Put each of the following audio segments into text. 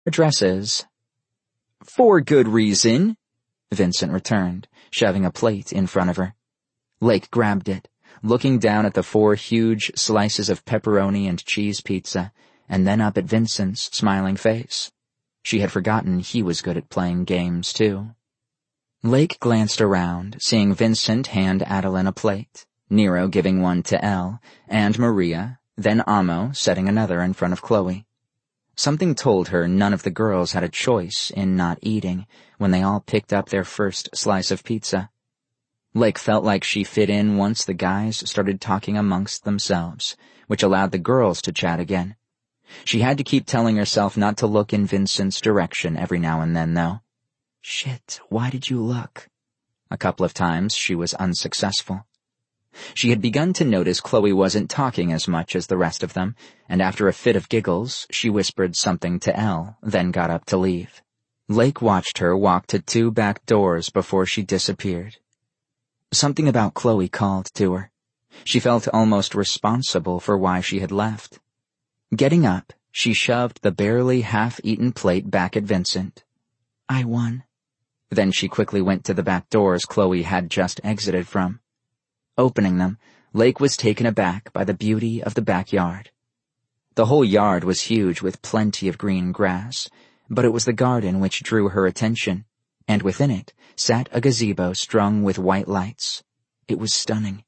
Addresses. For good reason, Vincent returned, shoving a plate in front of her. Lake grabbed it, looking down at the 4 huge slices of pepperoni and cheese pizza, and then up at Vincent's smiling face. She had forgotten he was good at playing games, too. Lake glanced around, seeing Vincent hand Adeline a plate, Nero giving one to Elle, and Maria, then Amo setting another in front of Chloe. Something told her none of the girls had a choice in not eating when they all picked up their first slice of pizza. Lake felt like she fit in once the guys started talking amongst themselves, which allowed the girls to chat again. She had to keep telling herself not to look in Vincent's direction every now and then, though. Shit, why did you look? A couple of times she was unsuccessful. She had begun to notice Chloe wasn't talking as much as the rest of them, and after a fit of giggles, she whispered something to Elle, then got up to leave. Lake watched her walk to 2 back doors before she disappeared. Something about Chloe called to her. She felt almost responsible for why she had left. Getting up, she shoved the barely half-eaten plate back at Vincent. I won. Then she quickly went to the back doors Chloe had just exited from. Opening them, Lake was taken aback by the beauty of the backyard. The whole yard was huge with plenty of green grass, but it was the garden which drew her attention, and within it sat a gazebo strung with white lights. It was stunning.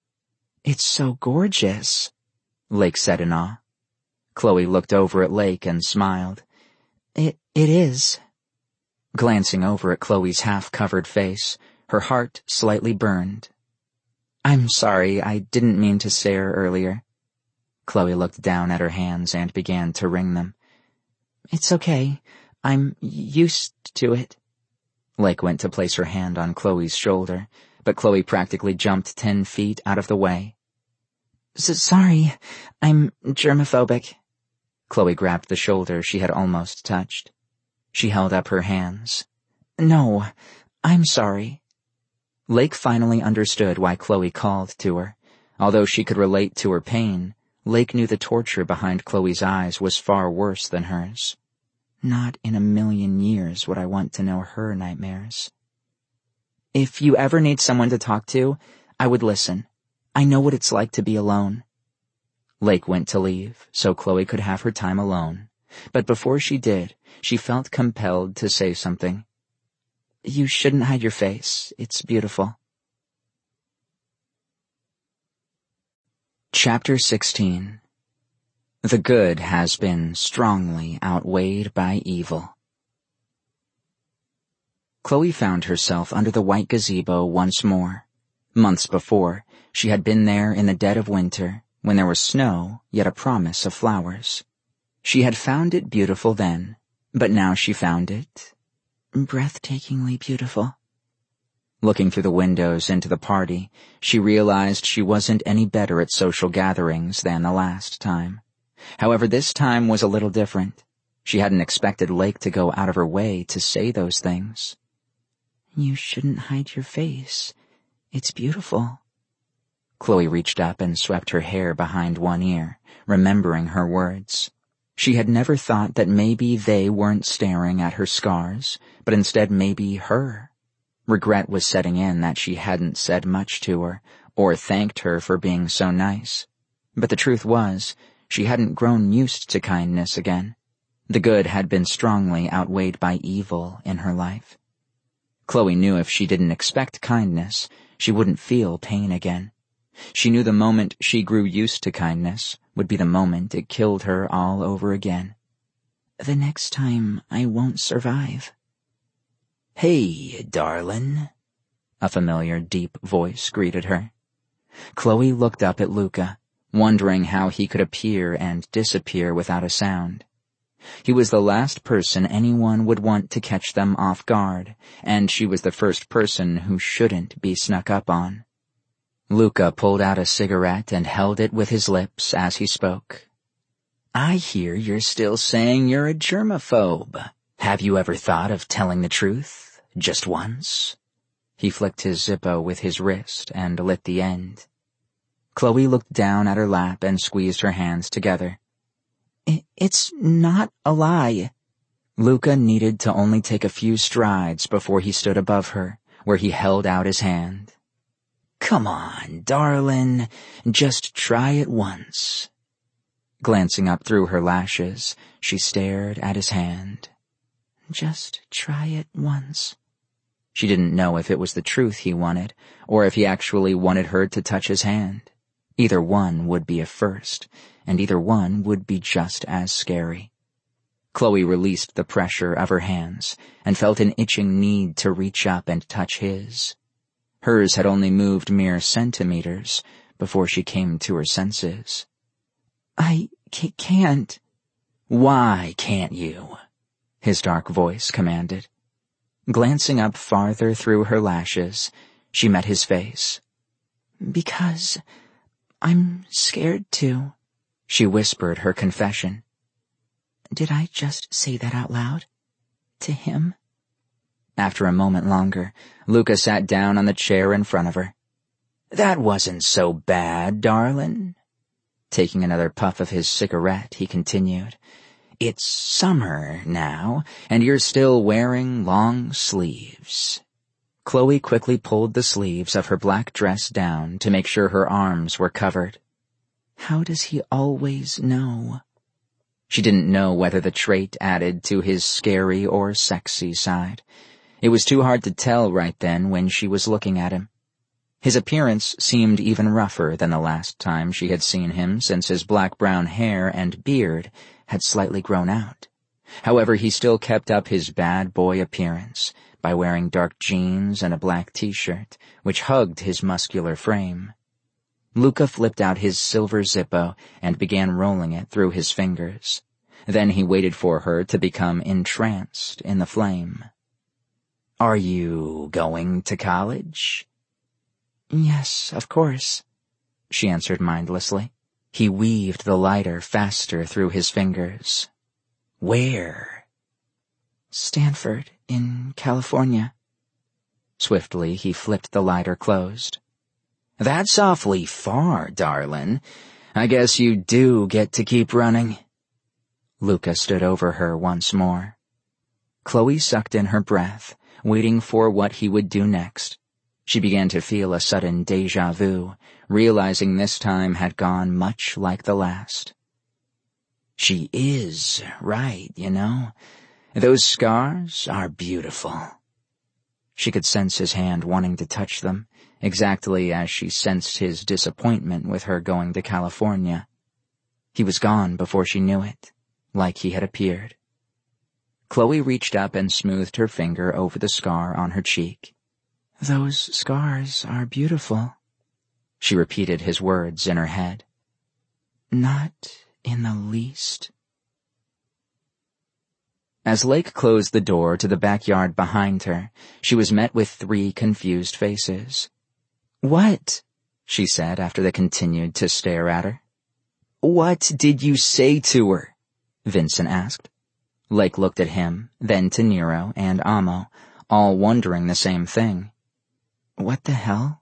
It's so gorgeous, Lake said in awe. Chloe looked over at Lake and smiled. It is. Glancing over at Chloe's half-covered face, her heart slightly burned. I'm sorry, I didn't mean to stare earlier. Chloe looked down at her hands and began to wring them. It's okay. I'm used to it. Lake went to place her hand on Chloe's shoulder, but Chloe practically jumped 10 feet out of the way. Sorry, I'm germophobic. Chloe grabbed the shoulder she had almost touched. She held up her hands. No, I'm sorry. Lake finally understood why Chloe called to her. Although she could relate to her pain, Lake knew the torture behind Chloe's eyes was far worse than hers. Not in a million years would I want to know her nightmares. If you ever need someone to talk to, I would listen. I know what it's like to be alone. Lake went to leave, so Chloe could have her time alone. But before she did, she felt compelled to say something. You shouldn't hide your face. It's beautiful. Chapter 16. The good has been strongly outweighed by evil. Chloe found herself under the white gazebo once more. Months before, she had been there in the dead of winter, when there was snow, yet a promise of flowers. She had found it beautiful then, but now she found it breathtakingly beautiful. Looking through the windows into the party, she realized she wasn't any better at social gatherings than the last time. However, this time was a little different. She hadn't expected Lake to go out of her way to say those things. You shouldn't hide your face. It's beautiful. Chloe reached up and swept her hair behind one ear, remembering her words. She had never thought that maybe they weren't staring at her scars, but instead maybe her. Regret was setting in that she hadn't said much to her, or thanked her for being so nice. But the truth was, she hadn't grown used to kindness again. The good had been strongly outweighed by evil in her life. Chloe knew if she didn't expect kindness, she wouldn't feel pain again. She knew the moment she grew used to kindness would be the moment it killed her all over again. The next time I won't survive. Hey, darlin', a familiar deep voice greeted her. Chloe looked up at Luca, wondering how he could appear and disappear without a sound. He was the last person anyone would want to catch them off guard, and she was the first person who shouldn't be snuck up on. Luca pulled out a cigarette and held it with his lips as he spoke. I hear you're still saying you're a germaphobe. Have you ever thought of telling the truth, just once? He flicked his Zippo with his wrist and lit the end. Chloe looked down at her lap and squeezed her hands together. It's not a lie. Luca needed to only take a few strides before he stood above her, where he held out his hand. "Come on, darling, just try it once." Glancing up through her lashes, she stared at his hand. "Just try it once." She didn't know if it was the truth he wanted, or if he actually wanted her to touch his hand. Either one would be a first, and either one would be just as scary. Chloe released the pressure of her hands and felt an itching need to reach up and touch his. Hers had only moved mere centimeters before she came to her senses. "I can't." "Why can't you?" his dark voice commanded. Glancing up farther through her lashes, she met his face. "Because I'm scared to," she whispered her confession. "Did I just say that out loud? To him?" After a moment longer, Luca sat down on the chair in front of her. "That wasn't so bad, darling." Taking another puff of his cigarette, he continued. "It's summer now, and you're still wearing long sleeves." Chloe quickly pulled the sleeves of her black dress down to make sure her arms were covered. How does he always know? She didn't know whether the trait added to his scary or sexy side. It was too hard to tell right then when she was looking at him. His appearance seemed even rougher than the last time she had seen him since his black-brown hair and beard had slightly grown out. However, he still kept up his bad boy appearance by wearing dark jeans and a black t-shirt, which hugged his muscular frame. Luca flipped out his silver Zippo and began rolling it through his fingers. Then he waited for her to become entranced in the flame. "Are you going to college?" "Yes, of course," she answered mindlessly. He weaved the lighter faster through his fingers. "Where?" "Stanford, in California." Swiftly, he flipped the lighter closed. "That's awfully far, darling. I guess you do get to keep running." Luca stood over her once more. Chloe sucked in her breath, waiting for what he would do next. She began to feel a sudden déjà vu, realizing this time had gone much like the last. "She is right, you know. Those scars are beautiful." She could sense his hand wanting to touch them, exactly as she sensed his disappointment with her going to California. He was gone before she knew it, like he had appeared. Chloe reached up and smoothed her finger over the scar on her cheek. "Those scars are beautiful," she repeated his words in her head. "Not in the least." As Lake closed the door to the backyard behind her, she was met with 3 confused faces. "What?" she said after they continued to stare at her. "What did you say to her?" Vincent asked. Lake looked at him, then to Nero and Amo, all wondering the same thing. "What the hell?"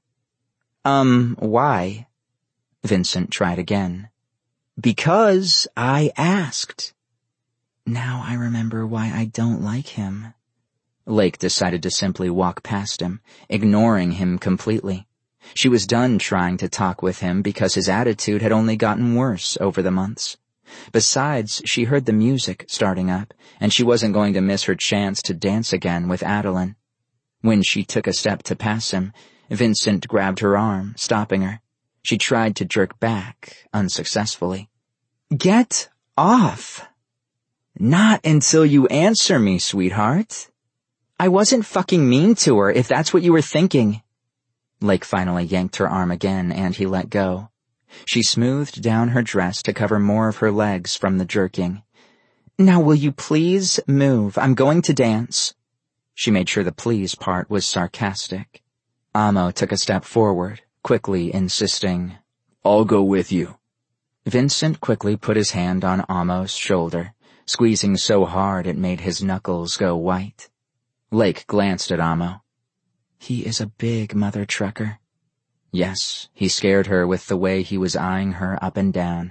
Why?" Vincent tried again. "Because I asked." "Now I remember why I don't like him." Lake decided to simply walk past him, ignoring him completely. She was done trying to talk with him because his attitude had only gotten worse over the months. Besides, she heard the music starting up, and she wasn't going to miss her chance to dance again with Adeline. When she took a step to pass him, Vincent grabbed her arm, stopping her. She tried to jerk back, unsuccessfully. "Get off!" "Not until you answer me, sweetheart." "I wasn't fucking mean to her, if that's what you were thinking." Lake finally yanked her arm again, and he let go. She smoothed down her dress to cover more of her legs from the jerking. "Now will you please move? I'm going to dance." She made sure the please part was sarcastic. Amo took a step forward, quickly insisting, "I'll go with you." Vincent quickly put his hand on Amo's shoulder, squeezing so hard it made his knuckles go white. Lake glanced at Amo. He is a big mother trucker. Yes, he scared her with the way he was eyeing her up and down,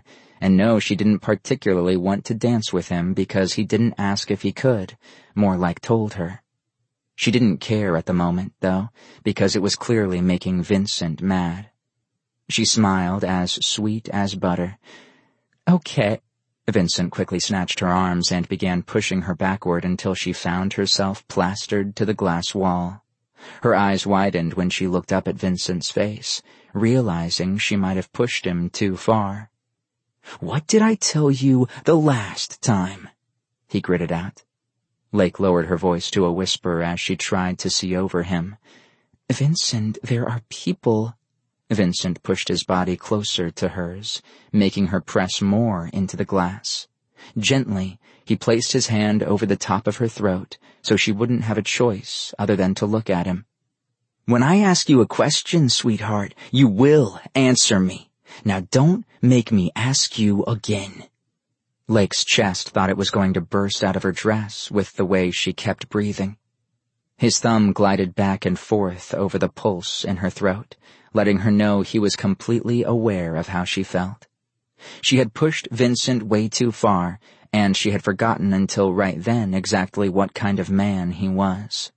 And no, she didn't particularly want to dance with him because he didn't ask if he could, more like told her. She didn't care at the moment, though, because it was clearly making Vincent mad. She smiled, as sweet as butter. "Okay." Vincent quickly snatched her arms and began pushing her backward until she found herself plastered to the glass wall. Her eyes widened when she looked up at Vincent's face, realizing she might have pushed him too far. "What did I tell you the last time?" he gritted out. Lake lowered her voice to a whisper as she tried to see over him. "Vincent, there are people." Vincent pushed his body closer to hers, making her press more into the glass. Gently, he placed his hand over the top of her throat so she wouldn't have a choice other than to look at him. "When I ask you a question, sweetheart, you will answer me. Now don't make me ask you again." Lake's chest thought it was going to burst out of her dress with the way she kept breathing. His thumb glided back and forth over the pulse in her throat, letting her know he was completely aware of how she felt. She had pushed Vincent way too far, and she had forgotten until right then exactly what kind of man he was.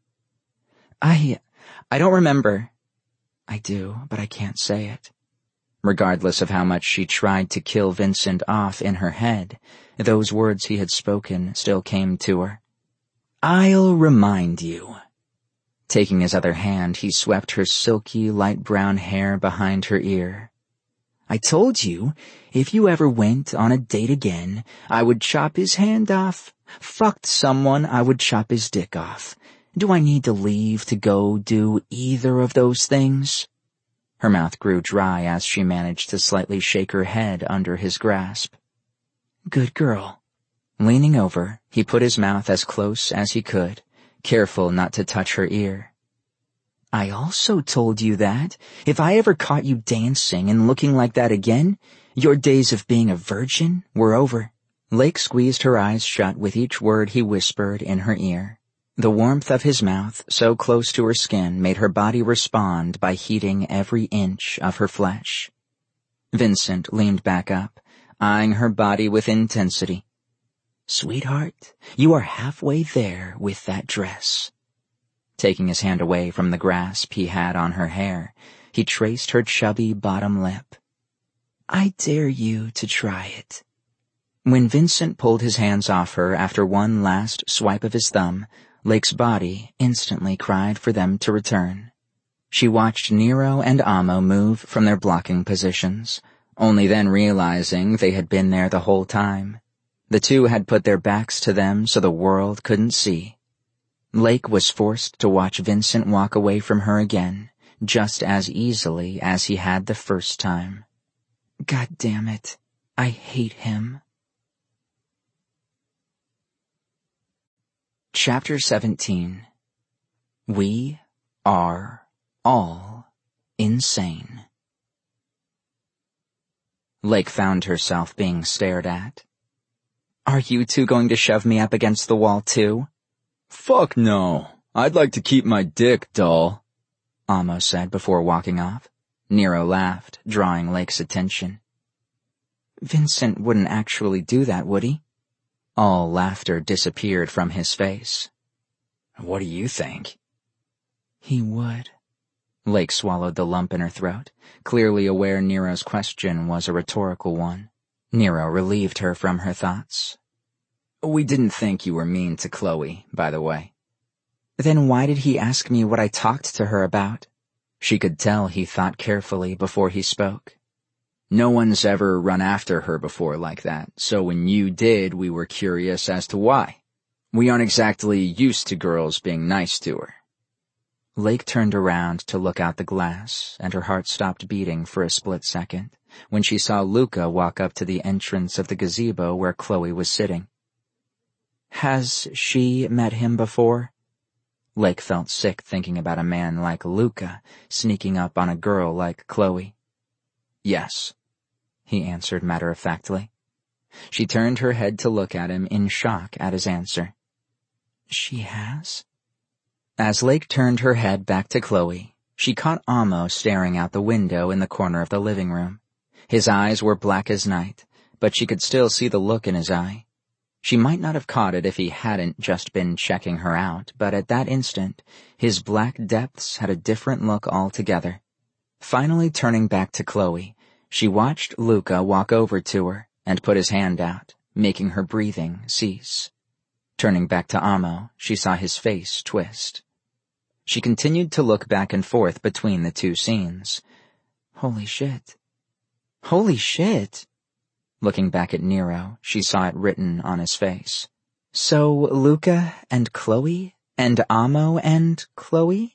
I don't remember." "I do, but I can't say it." Regardless of how much she tried to kill Vincent off in her head, those words he had spoken still came to her. "I'll remind you." Taking his other hand, he swept her silky, light brown hair behind her ear. "I told you, if you ever went on a date again, I would chop his hand off. Fucked someone, I would chop his dick off. Do I need to leave to go do either of those things?" Her mouth grew dry as she managed to slightly shake her head under his grasp. "Good girl." Leaning over, he put his mouth as close as he could, careful not to touch her ear. "I also told you that, if I ever caught you dancing and looking like that again, your days of being a virgin were over." Lake squeezed her eyes shut with each word he whispered in her ear. The warmth of his mouth, so close to her skin, made her body respond by heating every inch of her flesh. Vincent leaned back up, eyeing her body with intensity. "Sweetheart, you are halfway there with that dress." Taking his hand away from the grasp he had on her hair, he traced her chubby bottom lip. "I dare you to try it." When Vincent pulled his hands off her after one last swipe of his thumb, Lake's body instantly cried for them to return. She watched Nero and Amo move from their blocking positions, only then realizing they had been there the whole time. The two had put their backs to them so the world couldn't see. Lake was forced to watch Vincent walk away from her again, just as easily as he had the first time. God damn it, I hate him. Chapter 17. We are all insane. Lake found herself being stared at. Are you two going to shove me up against the wall too? Fuck no. I'd like to keep my dick, doll, Amo said before walking off. Nero laughed, drawing Lake's attention. Vincent wouldn't actually do that, would he? All laughter disappeared from his face. What do you think? He would. Lake swallowed the lump in her throat, clearly aware Nero's question was a rhetorical one. Nero relieved her from her thoughts. We didn't think you were mean to Chloe, by the way. Then why did he ask me what I talked to her about? She could tell he thought carefully before he spoke. No one's ever run after her before like that, so when you did, we were curious as to why. We aren't exactly used to girls being nice to her. Lake turned around to look out the glass, and her heart stopped beating for a split second when she saw Luca walk up to the entrance of the gazebo where Chloe was sitting. Has she met him before? Lake felt sick thinking about a man like Luca sneaking up on a girl like Chloe. Yes, he answered matter-of-factly. She turned her head to look at him in shock at his answer. She has? As Lake turned her head back to Chloe, she caught Amo staring out the window in the corner of the living room. His eyes were black as night, but she could still see the look in his eye. She might not have caught it if he hadn't just been checking her out, but at that instant, his black depths had a different look altogether. Finally turning back to Chloe, she watched Luca walk over to her and put his hand out, making her breathing cease. Turning back to Amo, she saw his face twist. She continued to look back and forth between the two scenes. Holy shit. Holy shit! Looking back at Nero, she saw it written on his face. So, Luca and Chloe? And Amo and Chloe?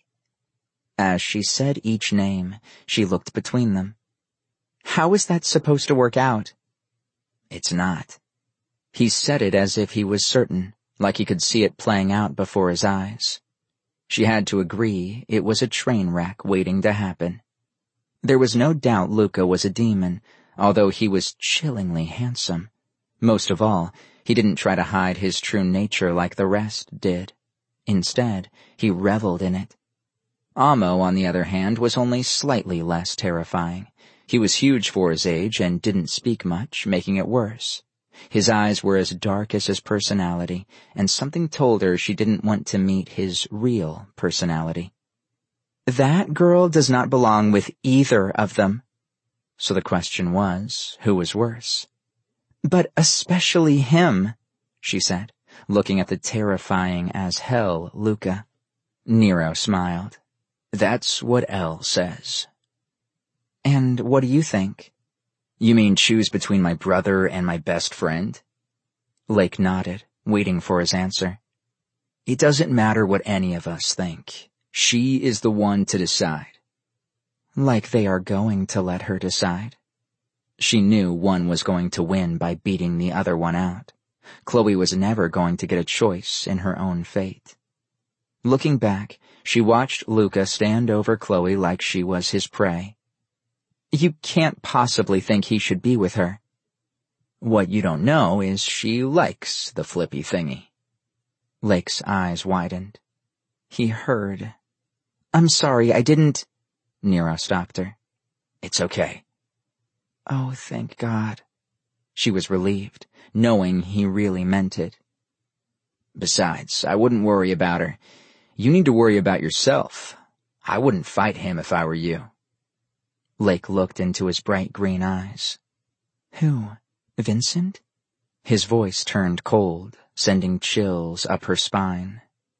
As she said each name, she looked between them. How is that supposed to work out? It's not. He said it as if he was certain, like he could see it playing out before his eyes. She had to agree it was a train wreck waiting to happen. There was no doubt Luca was a demon, although he was chillingly handsome. Most of all, he didn't try to hide his true nature like the rest did. Instead, he reveled in it. Amo, on the other hand, was only slightly less terrifying. He was huge for his age and didn't speak much, making it worse. His eyes were as dark as his personality, and something told her she didn't want to meet his real personality. That girl does not belong with either of them. So the question was, who was worse? But especially him, she said, looking at the terrifying as hell Luca. Nero smiled. That's what Elle says. And what do you think? You mean choose between my brother and my best friend? Lake nodded, waiting for his answer. It doesn't matter what any of us think. She is the one to decide. Like they are going to let her decide. She knew one was going to win by beating the other one out. Chloe was never going to get a choice in her own fate. Looking back, she watched Luca stand over Chloe like she was his prey. You can't possibly think he should be with her. What you don't know is she likes the flippy thingy. Lake's eyes widened. He heard. I'm sorry, I didn't... Nero stopped her. It's okay. Oh, thank God. She was relieved, knowing he really meant it. Besides, I wouldn't worry about her. You need to worry about yourself. I wouldn't fight him if I were you. Lake looked into his bright green eyes. Who? Vincent? His voice turned cold, sending chills up her spine.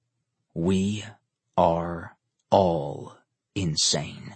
We are all insane.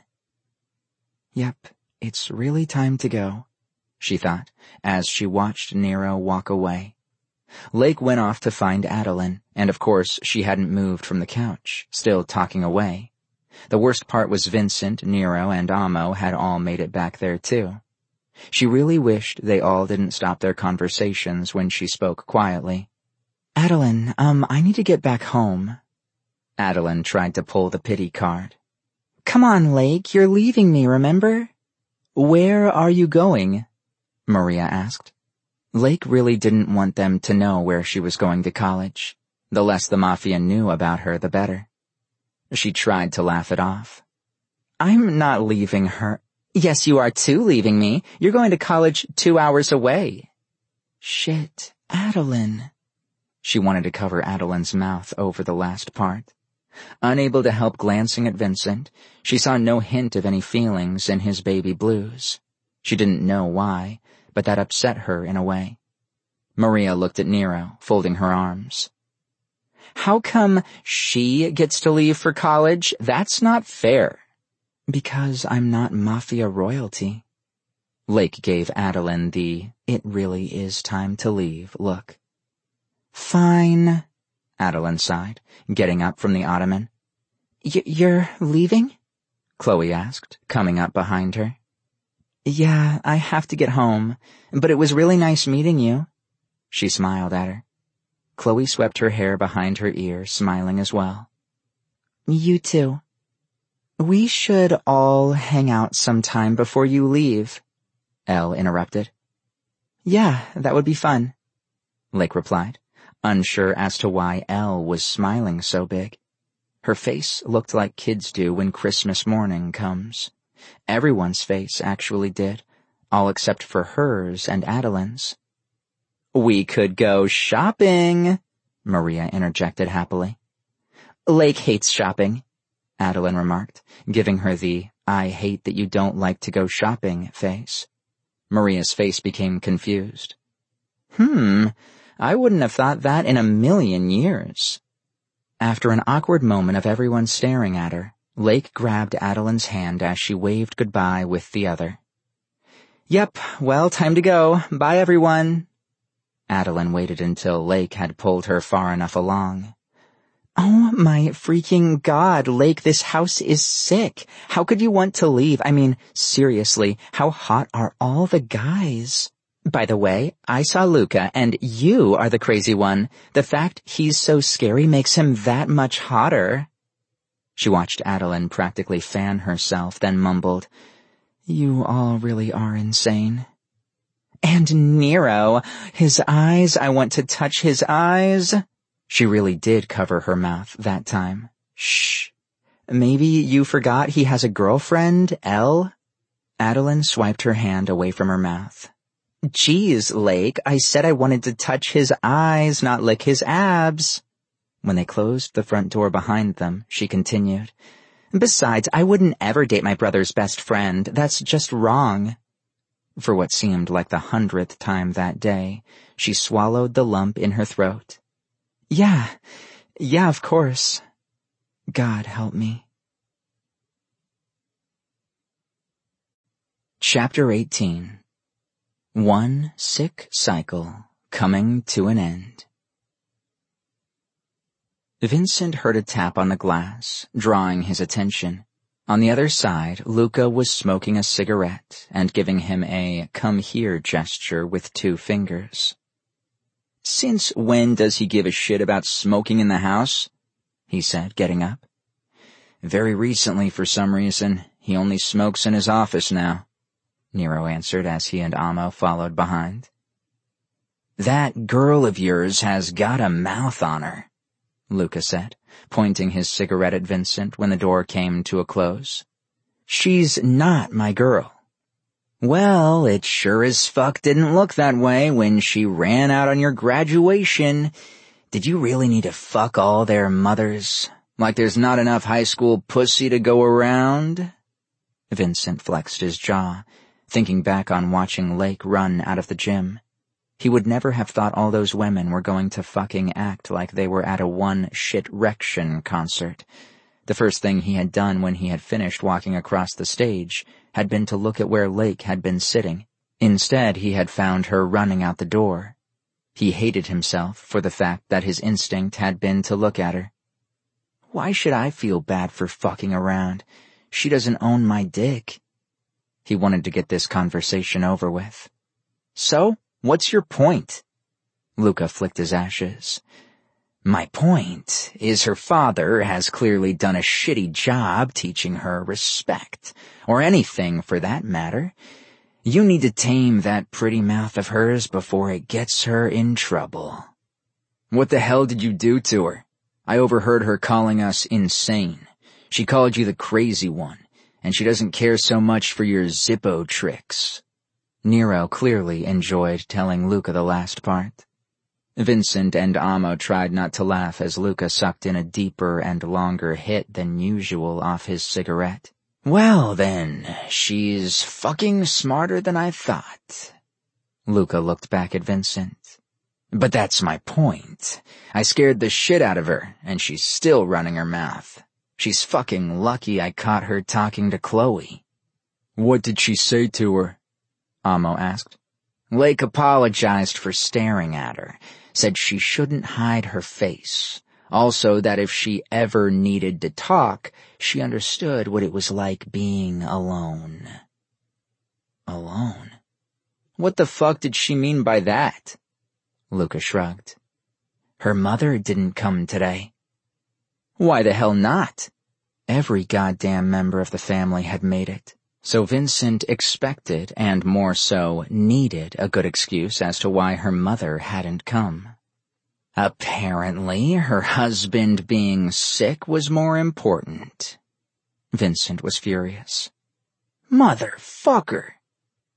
Yep, it's really time to go, she thought, as she watched Nero walk away. Lake went off to find Adeline, and of course she hadn't moved from the couch, still talking away. The worst part was Vincent, Nero, and Amo had all made it back there too. She really wished they all didn't stop their conversations when she spoke quietly. Adeline, I need to get back home. Adeline tried to pull the pity card. Come on, Lake, you're leaving me, remember? Where are you going? Maria asked. Lake really didn't want them to know where she was going to college. The less the Mafia knew about her, the better. She tried to laugh it off. I'm not leaving her. Yes, you are too leaving me. You're going to college 2 hours away. Shit, Adeline. She wanted to cover Adeline's mouth over the last part. Unable to help glancing at Vincent, she saw no hint of any feelings in his baby blues. She didn't know why, but that upset her in a way. Maria looked at Nero, folding her arms. How come she gets to leave for college? That's not fair. Because I'm not Mafia royalty. Lake gave Adeline the "it really is time to leave" look. Fine, Adeline sighed, getting up from the ottoman. You're leaving? Chloe asked, coming up behind her. Yeah, I have to get home, but it was really nice meeting you. She smiled at her. Chloe swept her hair behind her ear, smiling as well. You too. We should all hang out sometime before you leave, Elle interrupted. Yeah, that would be fun, Lake replied, unsure as to why Elle was smiling so big. Her face looked like kids do when Christmas morning comes. Everyone's face actually did, all except for hers and Adeline's. "We could go shopping," Maria interjected happily. "Lake hates shopping," Adeline remarked, giving her the "I hate that you don't like to go shopping" face. Maria's face became confused. I wouldn't have thought that in a million years." After an awkward moment of everyone staring at her, Lake grabbed Adeline's hand as she waved goodbye with the other. "Yep, well, time to go. Bye, everyone." Adeline waited until Lake had pulled her far enough along. "Oh my freaking God, Lake, this house is sick. How could you want to leave? I mean, seriously, how hot are all the guys? By the way, I saw Luca, and you are the crazy one. The fact he's so scary makes him that much hotter." She watched Adeline practically fan herself, then mumbled, "You all really are insane." "And Nero, his eyes, I want to touch his eyes." She really did cover her mouth that time. "Shh. Maybe you forgot he has a girlfriend, Elle?" Adeline swiped her hand away from her mouth. "Geez, Lake, I said I wanted to touch his eyes, not lick his abs." When they closed the front door behind them, she continued, "Besides, I wouldn't ever date my brother's best friend. That's just wrong." For what seemed like the 100th time that day, she swallowed the lump in her throat. Yeah, of course. God help me." Chapter 18. One sick cycle coming to an end. Vincent heard a tap on the glass, drawing his attention. On the other side, Luca was smoking a cigarette and giving him a come here gesture with 2 fingers. "Since when does he give a shit about smoking in the house?" he said, getting up. "Very recently, for some reason. He only smokes in his office now," Nero answered as he and Amo followed behind. "That girl of yours has got a mouth on her," Luca said, pointing his cigarette at Vincent when the door came to a close. "She's not my girl." "Well, it sure as fuck didn't look that way when she ran out on your graduation. Did you really need to fuck all their mothers? Like there's not enough high school pussy to go around?" Vincent flexed his jaw, thinking back on watching Lake run out of the gym. He would never have thought all those women were going to fucking act like they were at a One Shit-rection concert. The first thing he had done when he had finished walking across the stage had been to look at where Lake had been sitting. Instead, he had found her running out the door. He hated himself for the fact that his instinct had been to look at her. Why should I feel bad for fucking around? She doesn't own my dick. He wanted to get this conversation over with. "So, what's your point?" Luca flicked his ashes. "My point is her father has clearly done a shitty job teaching her respect, or anything for that matter. You need to tame that pretty mouth of hers before it gets her in trouble." "What the hell did you do to her? I overheard her calling us insane. She called you the crazy one, and she doesn't care so much for your Zippo tricks." Nero clearly enjoyed telling Luca the last part. Vincent and Amo tried not to laugh as Luca sucked in a deeper and longer hit than usual off his cigarette. "Well then, she's fucking smarter than I thought." Luca looked back at Vincent. "But that's my point. I scared the shit out of her, and she's still running her mouth. She's fucking lucky I caught her talking to Chloe." "What did she say to her?" Amo asked. Lake apologized for staring at her, said she shouldn't hide her face. Also that if she ever needed to talk, she understood what it was like being alone. Alone? What the fuck did she mean by that? Luca shrugged. Her mother didn't come today. Why the hell not? Every goddamn member of the family had made it. So Vincent expected, and more so, needed a good excuse as to why her mother hadn't come. Apparently, her husband being sick was more important. Vincent was furious. Motherfucker!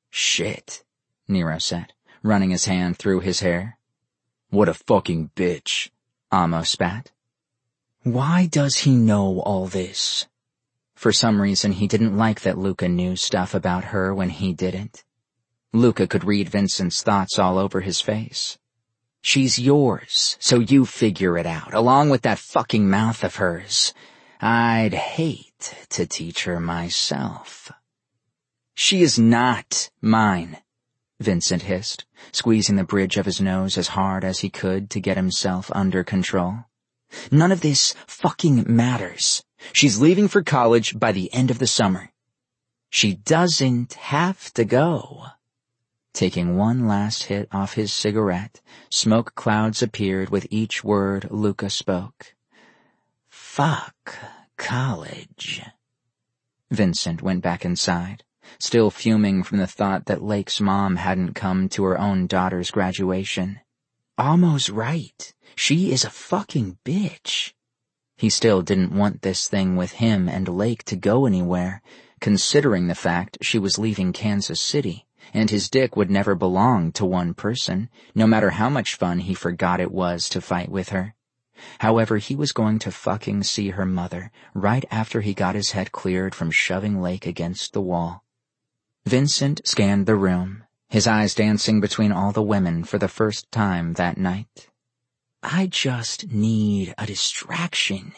Shit, Nero said, running his hand through his hair. What a fucking bitch, Amo spat. Why does he know all this? For some reason, he didn't like that Luca knew stuff about her when he didn't. Luca could read Vincent's thoughts all over his face. She's yours, so you figure it out, along with that fucking mouth of hers. I'd hate to teach her myself. She is not mine, Vincent hissed, squeezing the bridge of his nose as hard as he could to get himself under control. None of this fucking matters. She's leaving for college by the end of the summer. She doesn't have to go. Taking one last hit off his cigarette, smoke clouds appeared with each word Luca spoke. Fuck college. Vincent went back inside, still fuming from the thought that Lake's mom hadn't come to her own daughter's graduation. Almost right. She is a fucking bitch. He still didn't want this thing with him and Lake to go anywhere, considering the fact she was leaving Kansas City, and his dick would never belong to one person, no matter how much fun he forgot it was to fight with her. However, he was going to fucking see her mother right after he got his head cleared from shoving Lake against the wall. Vincent scanned the room, his eyes dancing between all the women for the first time that night. I just need a distraction.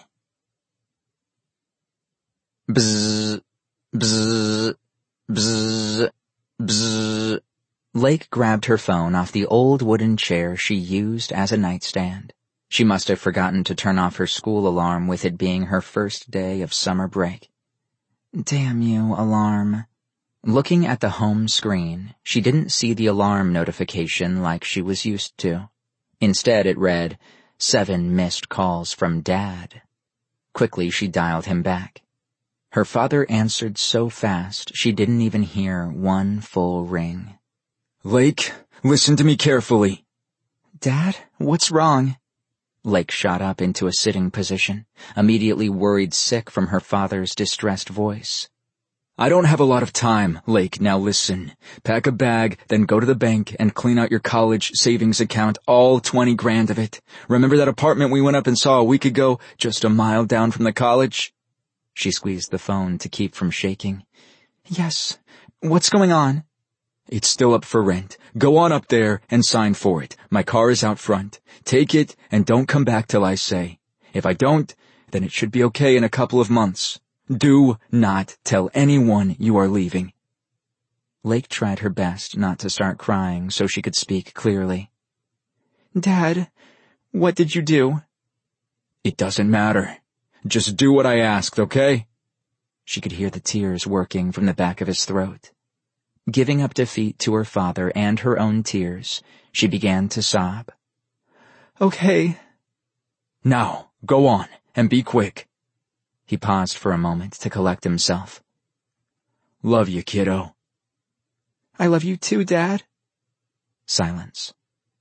Bzzz, bzzz, bzzz, bzzz. Lake grabbed her phone off the old wooden chair she used as a nightstand. She must have forgotten to turn off her school alarm with it being her first day of summer break. Damn you, alarm. Looking at the home screen, she didn't see the alarm notification like she was used to. Instead, it read, 7 missed calls from Dad. Quickly, she dialed him back. Her father answered so fast she didn't even hear one full ring. Lake, listen to me carefully. Dad, what's wrong? Lake shot up into a sitting position, immediately worried sick from her father's distressed voice. I don't have a lot of time, Lake, now listen. Pack a bag, then go to the bank and clean out your college savings account, all 20 grand of it. Remember that apartment we went up and saw a week ago, just a mile down from the college? She squeezed the phone to keep from shaking. Yes, what's going on? It's still up for rent. Go on up there and sign for it. My car is out front. Take it and don't come back till I say. If I don't, then it should be okay in a couple of months. Do not tell anyone you are leaving. Lake tried her best not to start crying so she could speak clearly. Dad, what did you do? It doesn't matter. Just do what I asked, okay? She could hear the tears working from the back of his throat. Giving up defeat to her father and her own tears, she began to sob. Okay. Now, go on, and be quick. He paused for a moment to collect himself. Love you, kiddo. I love you too, Dad. Silence.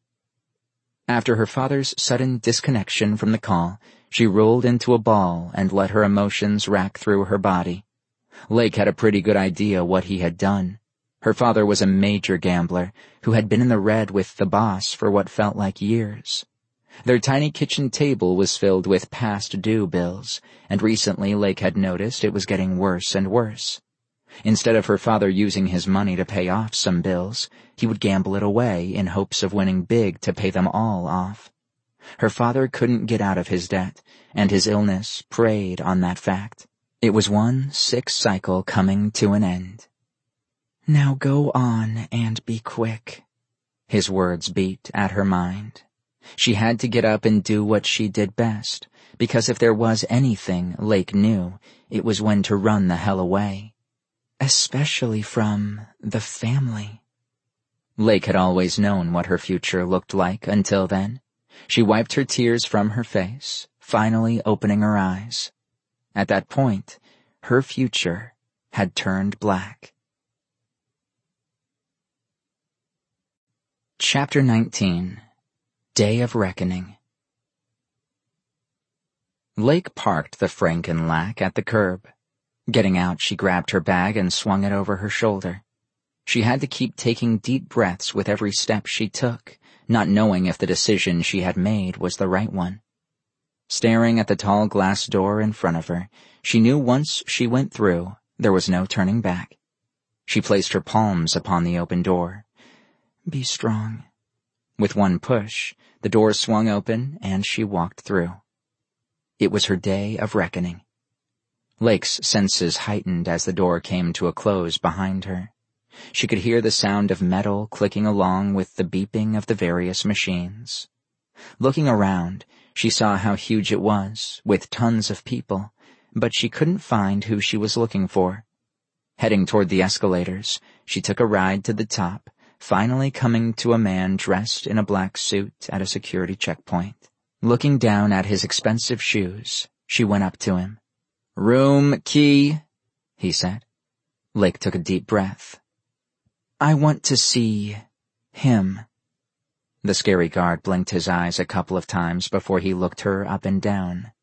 After her father's sudden disconnection from the call, she rolled into a ball and let her emotions rack through her body. Lake had a pretty good idea what he had done. Her father was a major gambler who had been in the red with the boss for what felt like years. Their tiny kitchen table was filled with past due bills, and recently Lake had noticed it was getting worse and worse. Instead of her father using his money to pay off some bills, he would gamble it away in hopes of winning big to pay them all off. Her father couldn't get out of his debt, and his illness preyed on that fact. It was one sick cycle coming to an end. Now go on and be quick. His words beat at her mind. She had to get up and do what she did best, because if there was anything Lake knew, it was when to run the hell away. Especially from the family. Lake had always known what her future looked like until then. She wiped her tears from her face, finally opening her eyes. At that point, her future had turned black. Chapter 19. Day of Reckoning. Lake parked the Frankenlac at the curb. Getting out, she grabbed her bag and swung it over her shoulder. She had to keep taking deep breaths with every step she took, not knowing if the decision she had made was the right one. Staring at the tall glass door in front of her, she knew once she went through, there was no turning back. She placed her palms upon the open door. Be strong. With one push, the door swung open and she walked through. It was her day of reckoning. Lake's senses heightened as the door came to a close behind her. She could hear the sound of metal clicking along with the beeping of the various machines. Looking around, she saw how huge it was, with tons of people, but she couldn't find who she was looking for. Heading toward the escalators, she took a ride to the top, finally coming to a man dressed in a black suit at a security checkpoint. Looking down at his expensive shoes, she went up to him. "Room key," he said. Lake took a deep breath. "I want to see him." The scary guard blinked his eyes a couple of times before he looked her up and down.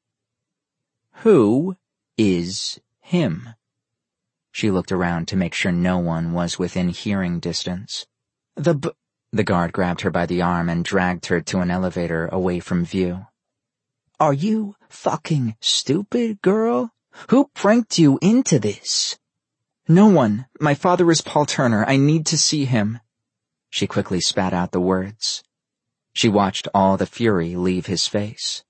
"Who is him?" She looked around to make sure no one was within hearing distance. The guard grabbed her by the arm and dragged her to an elevator away from view. "Are you fucking stupid, girl? Who pranked you into this?" "No one. My father is Paul Turner. I need to see him." She quickly spat out the words. She watched all the fury leave his face.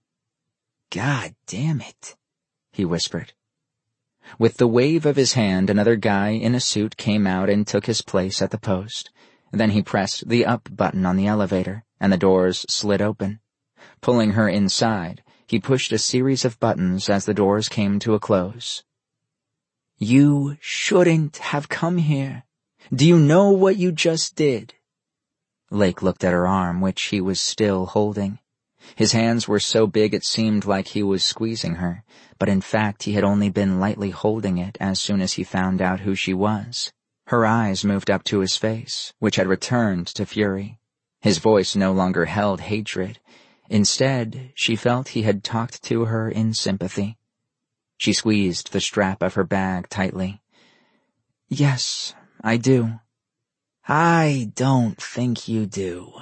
"God damn it," he whispered. With the wave of his hand, another guy in a suit came out and took his place at the post. Then he pressed the up button on the elevator, and the doors slid open. Pulling her inside, he pushed a series of buttons as the doors came to a close. "You shouldn't have come here. Do you know what you just did?" Lake looked at her arm, which he was still holding. His hands were so big it seemed like he was squeezing her, but in fact he had only been lightly holding it as soon as he found out who she was. Her eyes moved up to his face, which had returned to fury. His voice no longer held hatred. Instead, she felt he had talked to her in sympathy. She squeezed the strap of her bag tightly. "Yes, I do." "I don't think you do."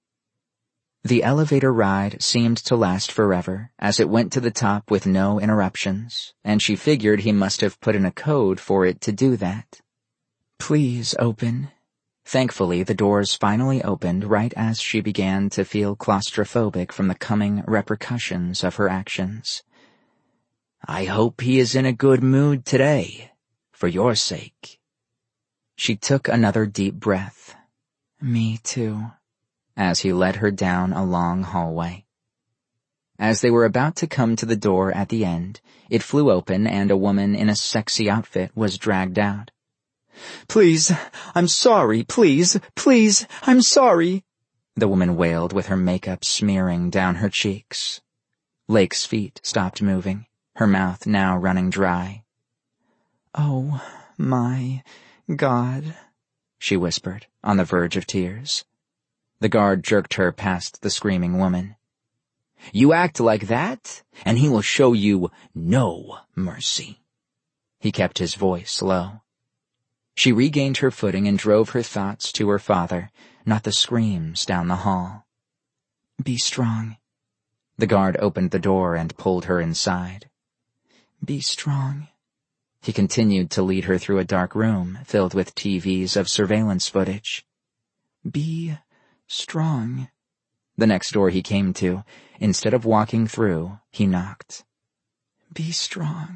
The elevator ride seemed to last forever, as it went to the top with no interruptions, and she figured he must have put in a code for it to do that. "Please open." Thankfully, the doors finally opened right as she began to feel claustrophobic from the coming repercussions of her actions. "I hope he is in a good mood today, for your sake." She took another deep breath. "Me too," as he led her down a long hallway. As they were about to come to the door at the end, it flew open and a woman in a sexy outfit was dragged out. "Please, I'm sorry, please, I'm sorry," the woman wailed with her makeup smearing down her cheeks. Lake's feet stopped moving, her mouth now running dry. "Oh, my God," she whispered, on the verge of tears. The guard jerked her past the screaming woman. "You act like that, and he will show you no mercy." He kept his voice low. She regained her footing and drove her thoughts to her father, not the screams down the hall. "Be strong." The guard opened the door and pulled her inside. "Be strong." He continued to lead her through a dark room filled with TVs of surveillance footage. "Be strong." The next door he came to, instead of walking through, he knocked. "Be strong."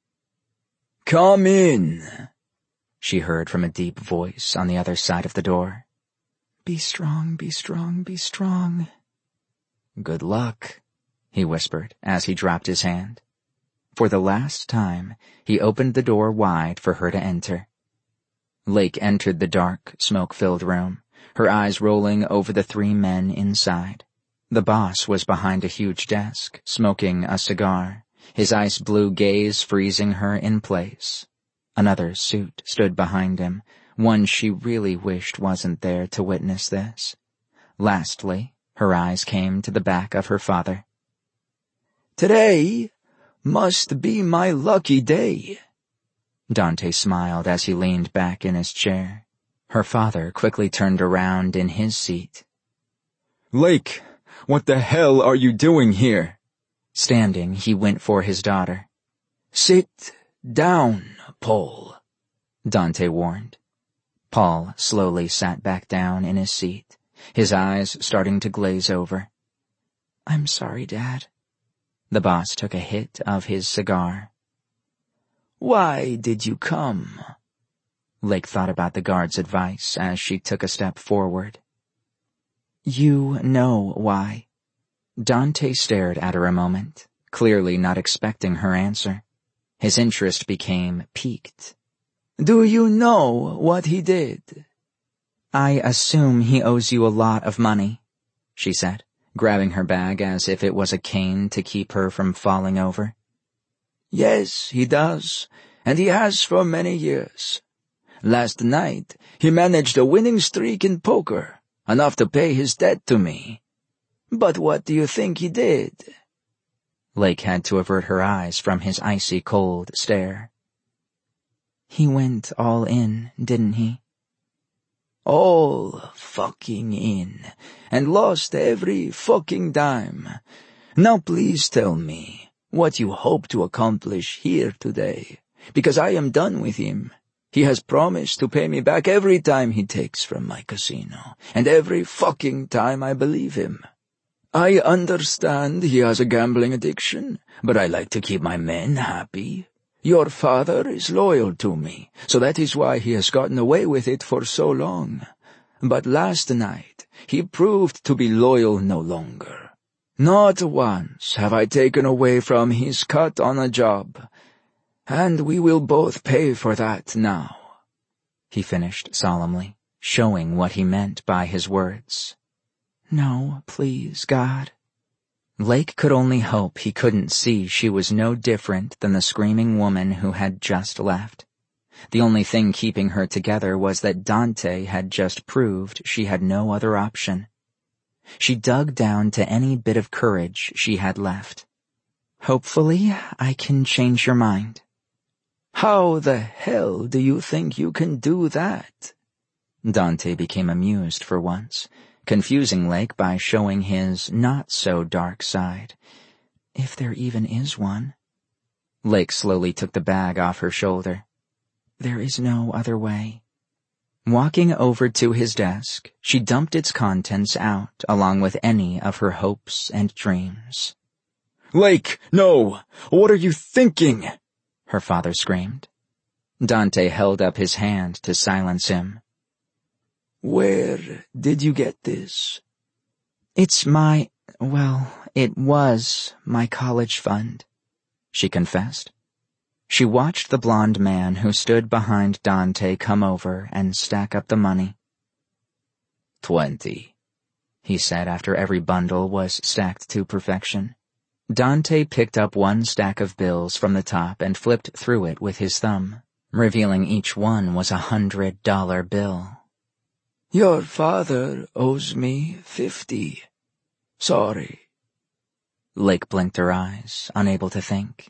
"Come in," she heard from a deep voice on the other side of the door. "Be strong, be strong, be strong." "Good luck," he whispered as he dropped his hand. For the last time, he opened the door wide for her to enter. Lake entered the dark, smoke-filled room, her eyes rolling over the three men inside. The boss was behind a huge desk, smoking a cigar, his ice-blue gaze freezing her in place. Another suit stood behind him, one she really wished wasn't there to witness this. Lastly, her eyes came to the back of her father. "Today must be my lucky day." Dante smiled as he leaned back in his chair. Her father quickly turned around in his seat. Lake, what the hell are you doing here? Standing, he went for his daughter. Sit down, Paul, Dante warned. Paul slowly sat back down in his seat, his eyes starting to glaze over. I'm sorry, Dad. The boss took a hit of his cigar. Why did you come? Lake thought about the guard's advice as she took a step forward. You know why. Dante stared at her a moment, clearly not expecting her answer. His interest became piqued. Do you know what he did? I assume he owes you a lot of money, she said, grabbing her bag as if it was a cane to keep her from falling over. Yes, he does, and he has for many years. Last night, he managed a winning streak in poker, enough to pay his debt to me. But what do you think he did? Lake had to avert her eyes from his icy cold stare. He went all in, didn't he? All fucking in, and lost every fucking dime. Now please tell me what you hope to accomplish here today, because I am done with him. He has promised to pay me back every time he takes from my casino, and every fucking time I believe him. I understand he has a gambling addiction, but I like to keep my men happy. Your father is loyal to me, so that is why he has gotten away with it for so long. But last night, he proved to be loyal no longer. Not once have I taken away from his cut on a job, and we will both pay for that now, he finished solemnly, showing what he meant by his words. No, please, God. Lake could only hope he couldn't see she was no different than the screaming woman who had just left. The only thing keeping her together was that Dante had just proved she had no other option. She dug down to any bit of courage she had left. Hopefully, I can change your mind. How the hell do you think you can do that? Dante became amused for once, confusing Lake by showing his not-so-dark side. If there even is one. Lake slowly took the bag off her shoulder. There is no other way. Walking over to his desk, she dumped its contents out along with any of her hopes and dreams. Lake, no! What are you thinking? Her father screamed. Dante held up his hand to silence him. Where did you get this? It was my college fund, she confessed. She watched the blonde man who stood behind Dante come over and stack up the money. 20, he said after every bundle was stacked to perfection. Dante picked up one stack of bills from the top and flipped through it with his thumb, revealing each one was $100 bill. Your father owes me 50. Sorry. Lake blinked her eyes, unable to think.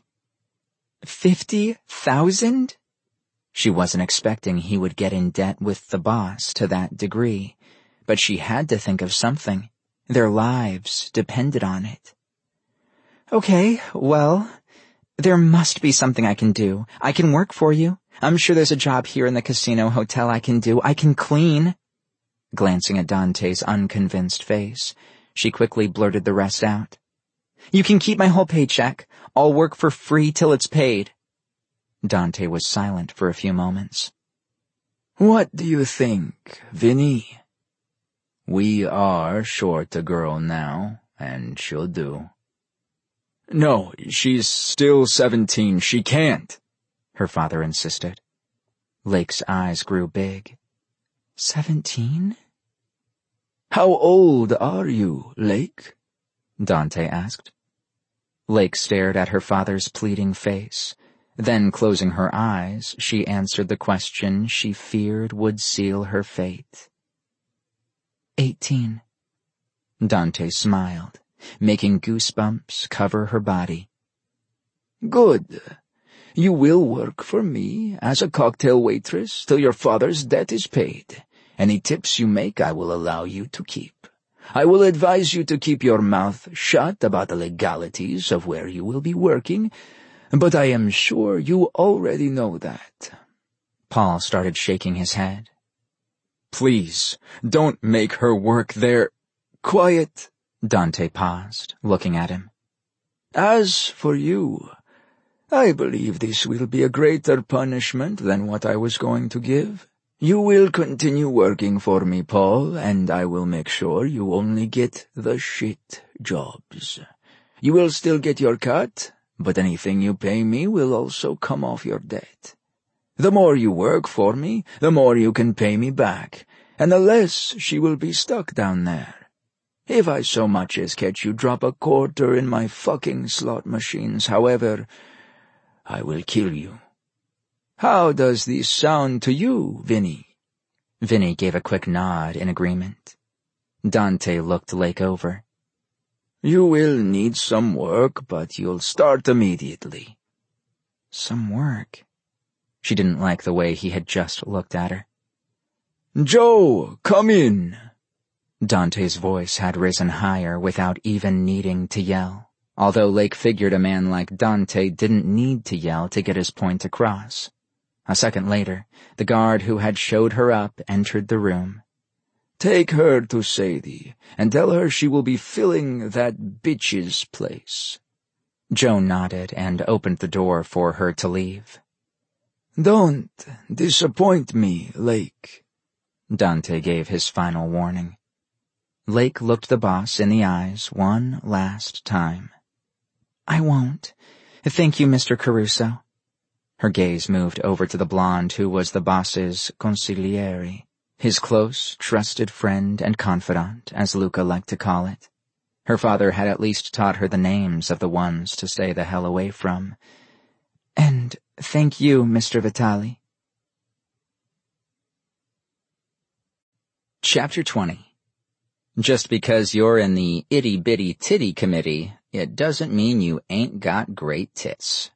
50,000? She wasn't expecting he would get in debt with the boss to that degree, but she had to think of something. Their lives depended on it. Okay, well, there must be something I can do. I can work for you. I'm sure there's a job here in the casino hotel I can do. I can clean. Glancing at Dante's unconvinced face, she quickly blurted the rest out. You can keep my whole paycheck. I'll work for free till it's paid. Dante was silent for a few moments. What do you think, Vinny? We are short a girl now, and she'll do. No, she's still 17. She can't, her father insisted. Lake's eyes grew big. 17? How old are you, Lake? Dante asked. Lake stared at her father's pleading face. Then, closing her eyes, she answered the question she feared would seal her fate. 18. Dante smiled, making goosebumps cover her body. Good. You will work for me as a cocktail waitress till your father's debt is paid, Any tips you make I will allow you to keep. I will advise you to keep your mouth shut about the legalities of where you will be working, but I am sure you already know that." Paul started shaking his head. "Please, don't make her work there." "Quiet." Dante paused, looking at him. "As for you, I believe this will be a greater punishment than what I was going to give. You will continue working for me, Paul, and I will make sure you only get the shit jobs. You will still get your cut, but anything you pay me will also come off your debt. The more you work for me, the more you can pay me back, and the less she will be stuck down there. If I so much as catch you drop a quarter in my fucking slot machines, however, I will kill you. How does this sound to you, Vinny?" Vinny gave a quick nod in agreement. Dante looked Lake over. "You will need some work, but you'll start immediately." Some work? She didn't like the way he had just looked at her. "Joe, come in." Dante's voice had risen higher without even needing to yell, although Lake figured a man like Dante didn't need to yell to get his point across. A second later, the guard who had showed her up entered the room. "Take her to Sadie, and tell her she will be filling that bitch's place." Joe nodded and opened the door for her to leave. "Don't disappoint me, Lake." Dante gave his final warning. Lake looked the boss in the eyes one last time. "I won't. Thank you, Mr. Caruso." Her gaze moved over to the blonde who was the boss's consigliere, his close, trusted friend and confidant, as Luca liked to call it. Her father had at least taught her the names of the ones to stay the hell away from. "And thank you, Mr. Vitali." Chapter 20. Just because you're in the itty-bitty titty committee, it doesn't mean you ain't got great tits.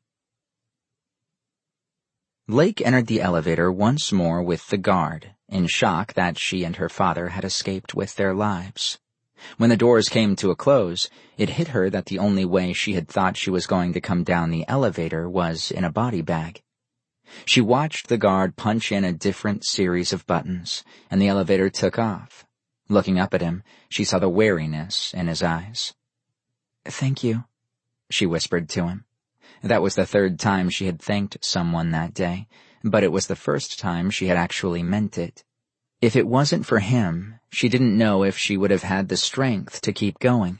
Lake entered the elevator once more with the guard, in shock that she and her father had escaped with their lives. When the doors came to a close, it hit her that the only way she had thought she was going to come down the elevator was in a body bag. She watched the guard punch in a different series of buttons, and the elevator took off. Looking up at him, she saw the wariness in his eyes. "Thank you," she whispered to him. That was the third time she had thanked someone that day, but it was the first time she had actually meant it. If it wasn't for him, she didn't know if she would have had the strength to keep going.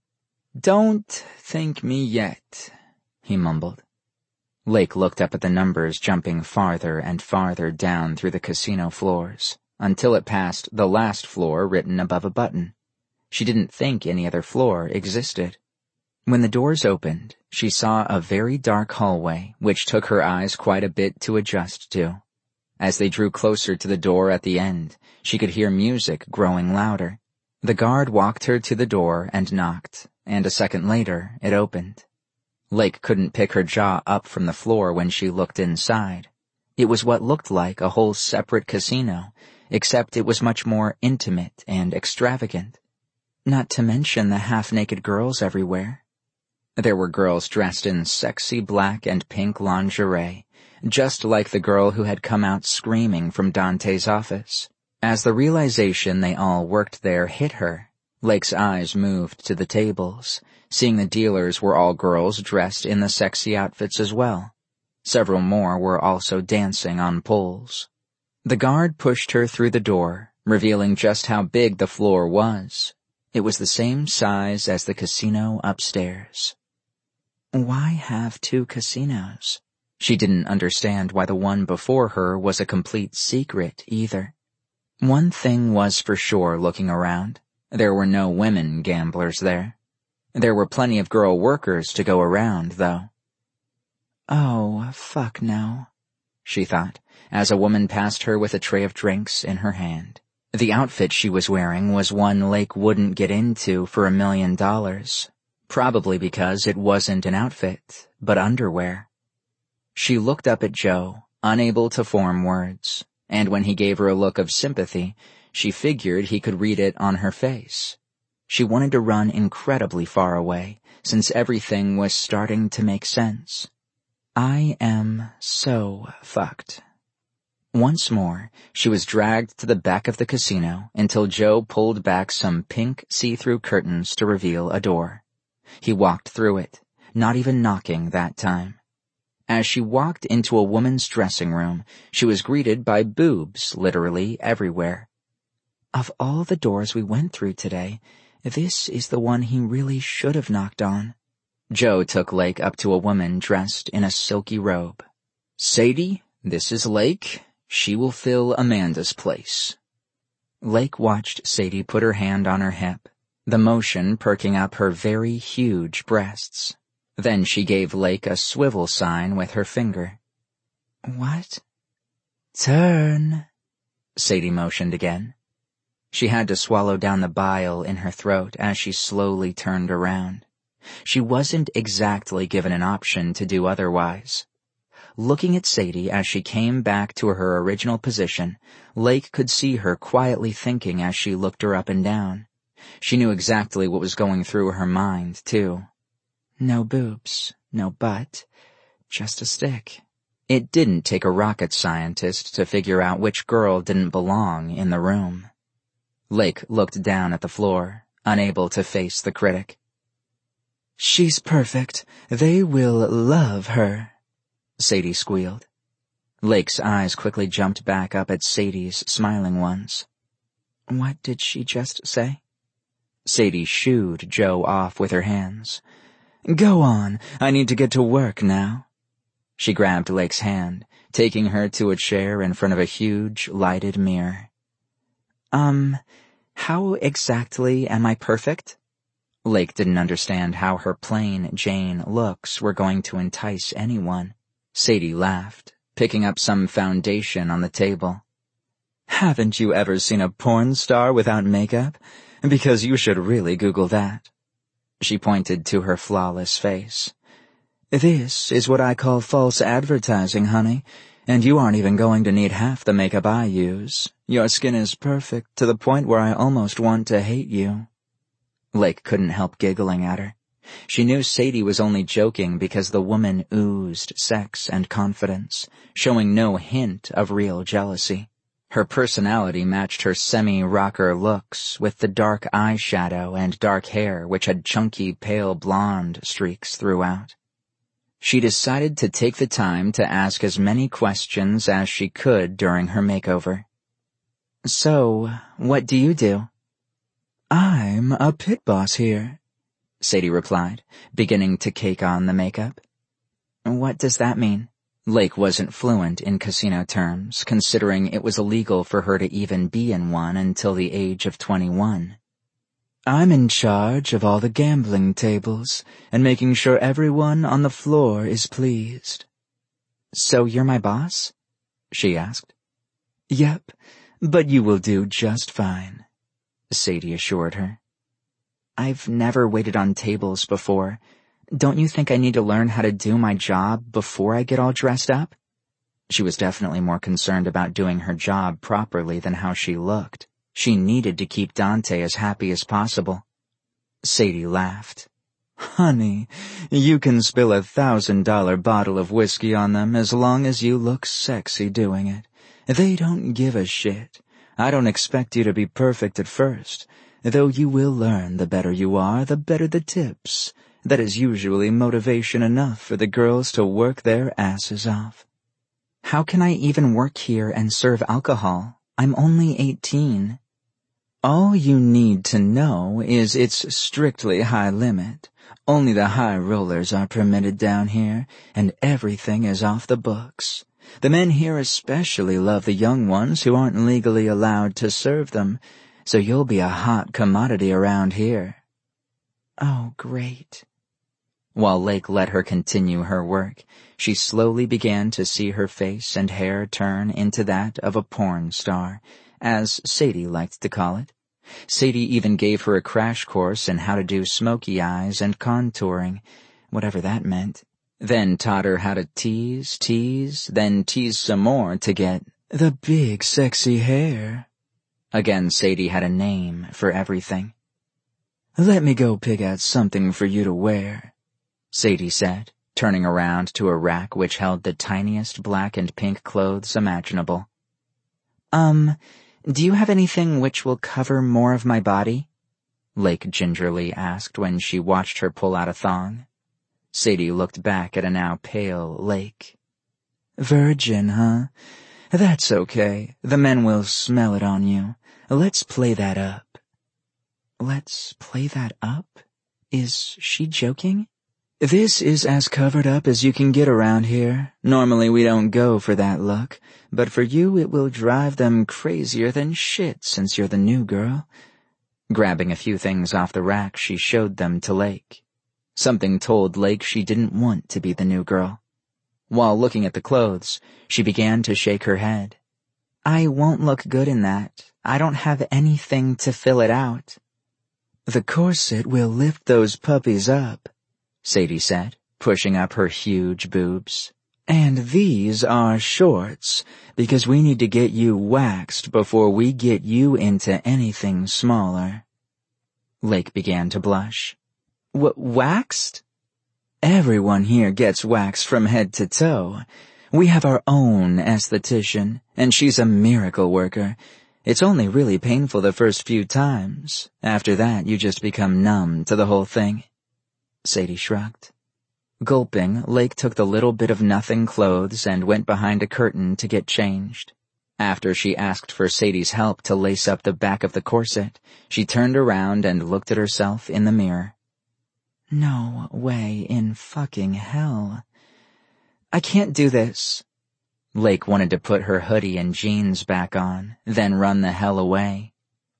"Don't thank me yet," he mumbled. Lake looked up at the numbers jumping farther and farther down through the casino floors, until it passed the last floor written above a button. She didn't think any other floor existed. When the doors opened, she saw a very dark hallway, which took her eyes quite a bit to adjust to. As they drew closer to the door at the end, she could hear music growing louder. The guard walked her to the door and knocked, and a second later, it opened. Lake couldn't pick her jaw up from the floor when she looked inside. It was what looked like a whole separate casino, except it was much more intimate and extravagant. Not to mention the half-naked girls everywhere. There were girls dressed in sexy black and pink lingerie, just like the girl who had come out screaming from Dante's office. As the realization they all worked there hit her, Lake's eyes moved to the tables, seeing the dealers were all girls dressed in the sexy outfits as well. Several more were also dancing on poles. The guard pushed her through the door, revealing just how big the floor was. It was the same size as the casino upstairs. Why have two casinos? She didn't understand why the one before her was a complete secret either. One thing was for sure looking around. There were no women gamblers there. There were plenty of girl workers to go around, though. "Oh, fuck no," she thought, as a woman passed her with a tray of drinks in her hand. The outfit she was wearing was one Lake wouldn't get into for $1 million. Probably because it wasn't an outfit, but underwear. She looked up at Joe, unable to form words. and when he gave her a look of sympathy, she figured he could read it on her face. She wanted to run incredibly far away, since everything was starting to make sense. I am so fucked. Once more, she was dragged to the back of the casino until Joe pulled back some pink see-through curtains to reveal a door. He walked through it, not even knocking that time. As she walked into a woman's dressing room, she was greeted by boobs literally everywhere. Of all the doors we went through today, this is the one he really should have knocked on. Joe took Lake up to a woman dressed in a silky robe. Sadie, this is Lake. She will fill Amanda's place. Lake watched Sadie put her hand on her hip, the motion perking up her very huge breasts. Then she gave Lake a swivel sign with her finger. What? Turn. Sadie motioned again. She had to swallow down the bile in her throat as she slowly turned around. She wasn't exactly given an option to do otherwise. Looking at Sadie as she came back to her original position, Lake could see her quietly thinking as she looked her up and down. She knew exactly what was going through her mind, too. No boobs, no butt, just a stick. It didn't take a rocket scientist to figure out which girl didn't belong in the room. Lake looked down at the floor, unable to face the critic. She's perfect. They will love her, Sadie squealed. Lake's eyes quickly jumped back up at Sadie's smiling ones. What did she just say? Sadie shooed Joe off with her hands. Go on, I need to get to work now. She grabbed Lake's hand, taking her to a chair in front of a huge, lighted mirror. How exactly am I perfect? Lake didn't understand how her plain Jane looks were going to entice anyone. Sadie laughed, picking up some foundation on the table. Haven't you ever seen a porn star without makeup? Because you should really Google that. She pointed to her flawless face. This is what I call false advertising, honey, and you aren't even going to need half the makeup I use. Your skin is perfect to the point where I almost want to hate you. Lake couldn't help giggling at her. She knew Sadie was only joking because the woman oozed sex and confidence, showing no hint of real jealousy. Her personality matched her semi-rocker looks with the dark eyeshadow and dark hair which had chunky pale blonde streaks throughout. She decided to take the time to ask as many questions as she could during her makeover. So, what do you do? I'm a pit boss here, Sadie replied, beginning to cake on the makeup. What does that mean? Lake wasn't fluent in casino terms, considering it was illegal for her to even be in one until the age of 21. I'm in charge of all the gambling tables and making sure everyone on the floor is pleased. So you're my boss? She asked. Yep, but you will do just fine, Sadie assured her. I've never waited on tables before. Don't you think I need to learn how to do my job before I get all dressed up? She was definitely more concerned about doing her job properly than how she looked. She needed to keep Dante as happy as possible. Sadie laughed. Honey, you can spill $1,000 bottle of whiskey on them as long as you look sexy doing it. They don't give a shit. I don't expect you to be perfect at first, though you will learn the better you are, the better the tips. That is usually motivation enough for the girls to work their asses off. How can I even work here and serve alcohol? I'm only 18. All you need to know is it's strictly high limit. Only the high rollers are permitted down here, and everything is off the books. The men here especially love the young ones who aren't legally allowed to serve them, so you'll be a hot commodity around here. Oh, great. While Lake let her continue her work, she slowly began to see her face and hair turn into that of a porn star, as Sadie liked to call it. Sadie even gave her a crash course in how to do smoky eyes and contouring, whatever that meant, then taught her how to tease, then tease some more to get The big sexy hair. Again, Sadie had a name for everything. Let me go pick out something for you to wear, Sadie said, turning around to a rack which held the tiniest black and pink clothes imaginable. Do you have anything which will cover more of my body? Lake gingerly asked when she watched her pull out a thong. Sadie looked back at a now pale Lake. Virgin, huh? That's okay. The men will smell it on you. Let's play that up. Let's play that up? Is she joking? This is as covered up as you can get around here. Normally we don't go for that look, but for you it will drive them crazier than shit since you're the new girl. Grabbing a few things off the rack, she showed them to Lake. Something told Lake she didn't want to be the new girl. While looking at the clothes, she began to shake her head. I won't look good in that. I don't have anything to fill it out. The corset will lift those puppies up, Sadie said, pushing up her huge boobs. And these are shorts, because we need to get you waxed before we get you into anything smaller. Lake began to blush. Waxed? Everyone here gets waxed from head to toe. We have our own esthetician, and she's a miracle worker. It's only really painful the first few times. After that, you just become numb to the whole thing. Sadie shrugged. Gulping, Lake took the little bit of nothing clothes and went behind a curtain to get changed. After she asked for Sadie's help to lace up the back of the corset, she turned around and looked at herself in the mirror. No way in fucking hell. I can't do this. Lake wanted to put her hoodie and jeans back on, then run the hell away.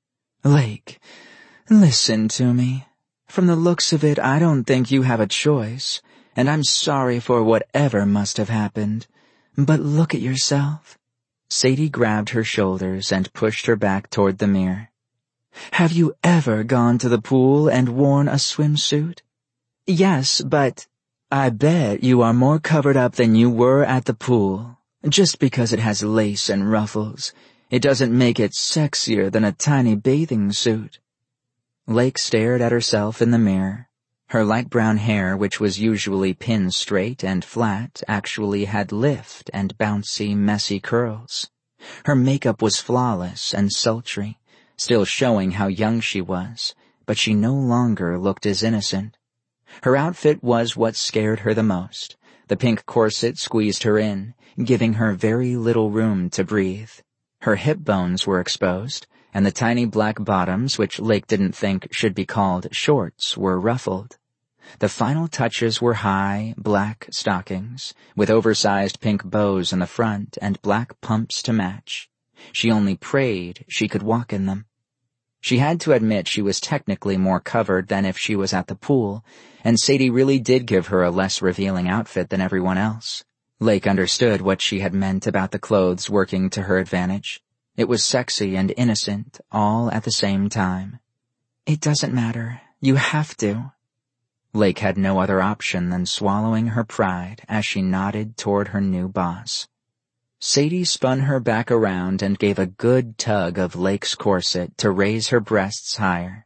Lake, listen to me. From the looks of it, I don't think you have a choice, and I'm sorry for whatever must have happened. But look at yourself. Sadie grabbed her shoulders and pushed her back toward the mirror. Have you ever gone to the pool and worn a swimsuit? Yes, but I bet you are more covered up than you were at the pool. Just because it has lace and ruffles, it doesn't make it sexier than a tiny bathing suit. Lake stared at herself in the mirror. Her light brown hair, which was usually pinned straight and flat, actually had lift and bouncy, messy curls. Her makeup was flawless and sultry, still showing how young she was, but she no longer looked as innocent. Her outfit was what scared her the most. The pink corset squeezed her in, giving her very little room to breathe. Her hip bones were exposed, and the tiny black bottoms, which Lake didn't think should be called shorts, were ruffled. The final touches were high, black stockings, with oversized pink bows in the front and black pumps to match. She only prayed she could walk in them. She had to admit she was technically more covered than if she was at the pool, and Sadie really did give her a less revealing outfit than everyone else. Lake understood what she had meant about the clothes working to her advantage. It was sexy and innocent, all at the same time. It doesn't matter. You have to. Lake had no other option than swallowing her pride as she nodded toward her new boss. Sadie spun her back around and gave a good tug of Lake's corset to raise her breasts higher.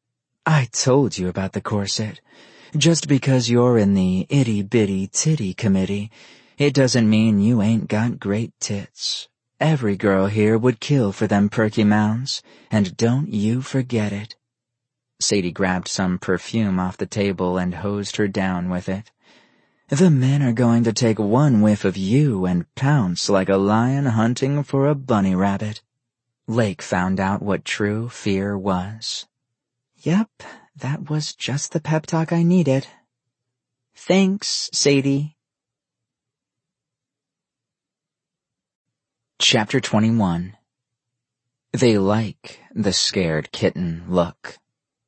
I told you about the corset. Just because you're in the itty-bitty titty committee, it doesn't mean you ain't got great tits. Every girl here would kill for them perky mounds, and don't you forget it. Sadie grabbed some perfume off the table and hosed her down with it. The men are going to take one whiff of you and pounce like a lion hunting for a bunny rabbit. Lake found out what true fear was. Yep, that was just the pep talk I needed. Thanks, Sadie. Chapter 21. They like the scared kitten look.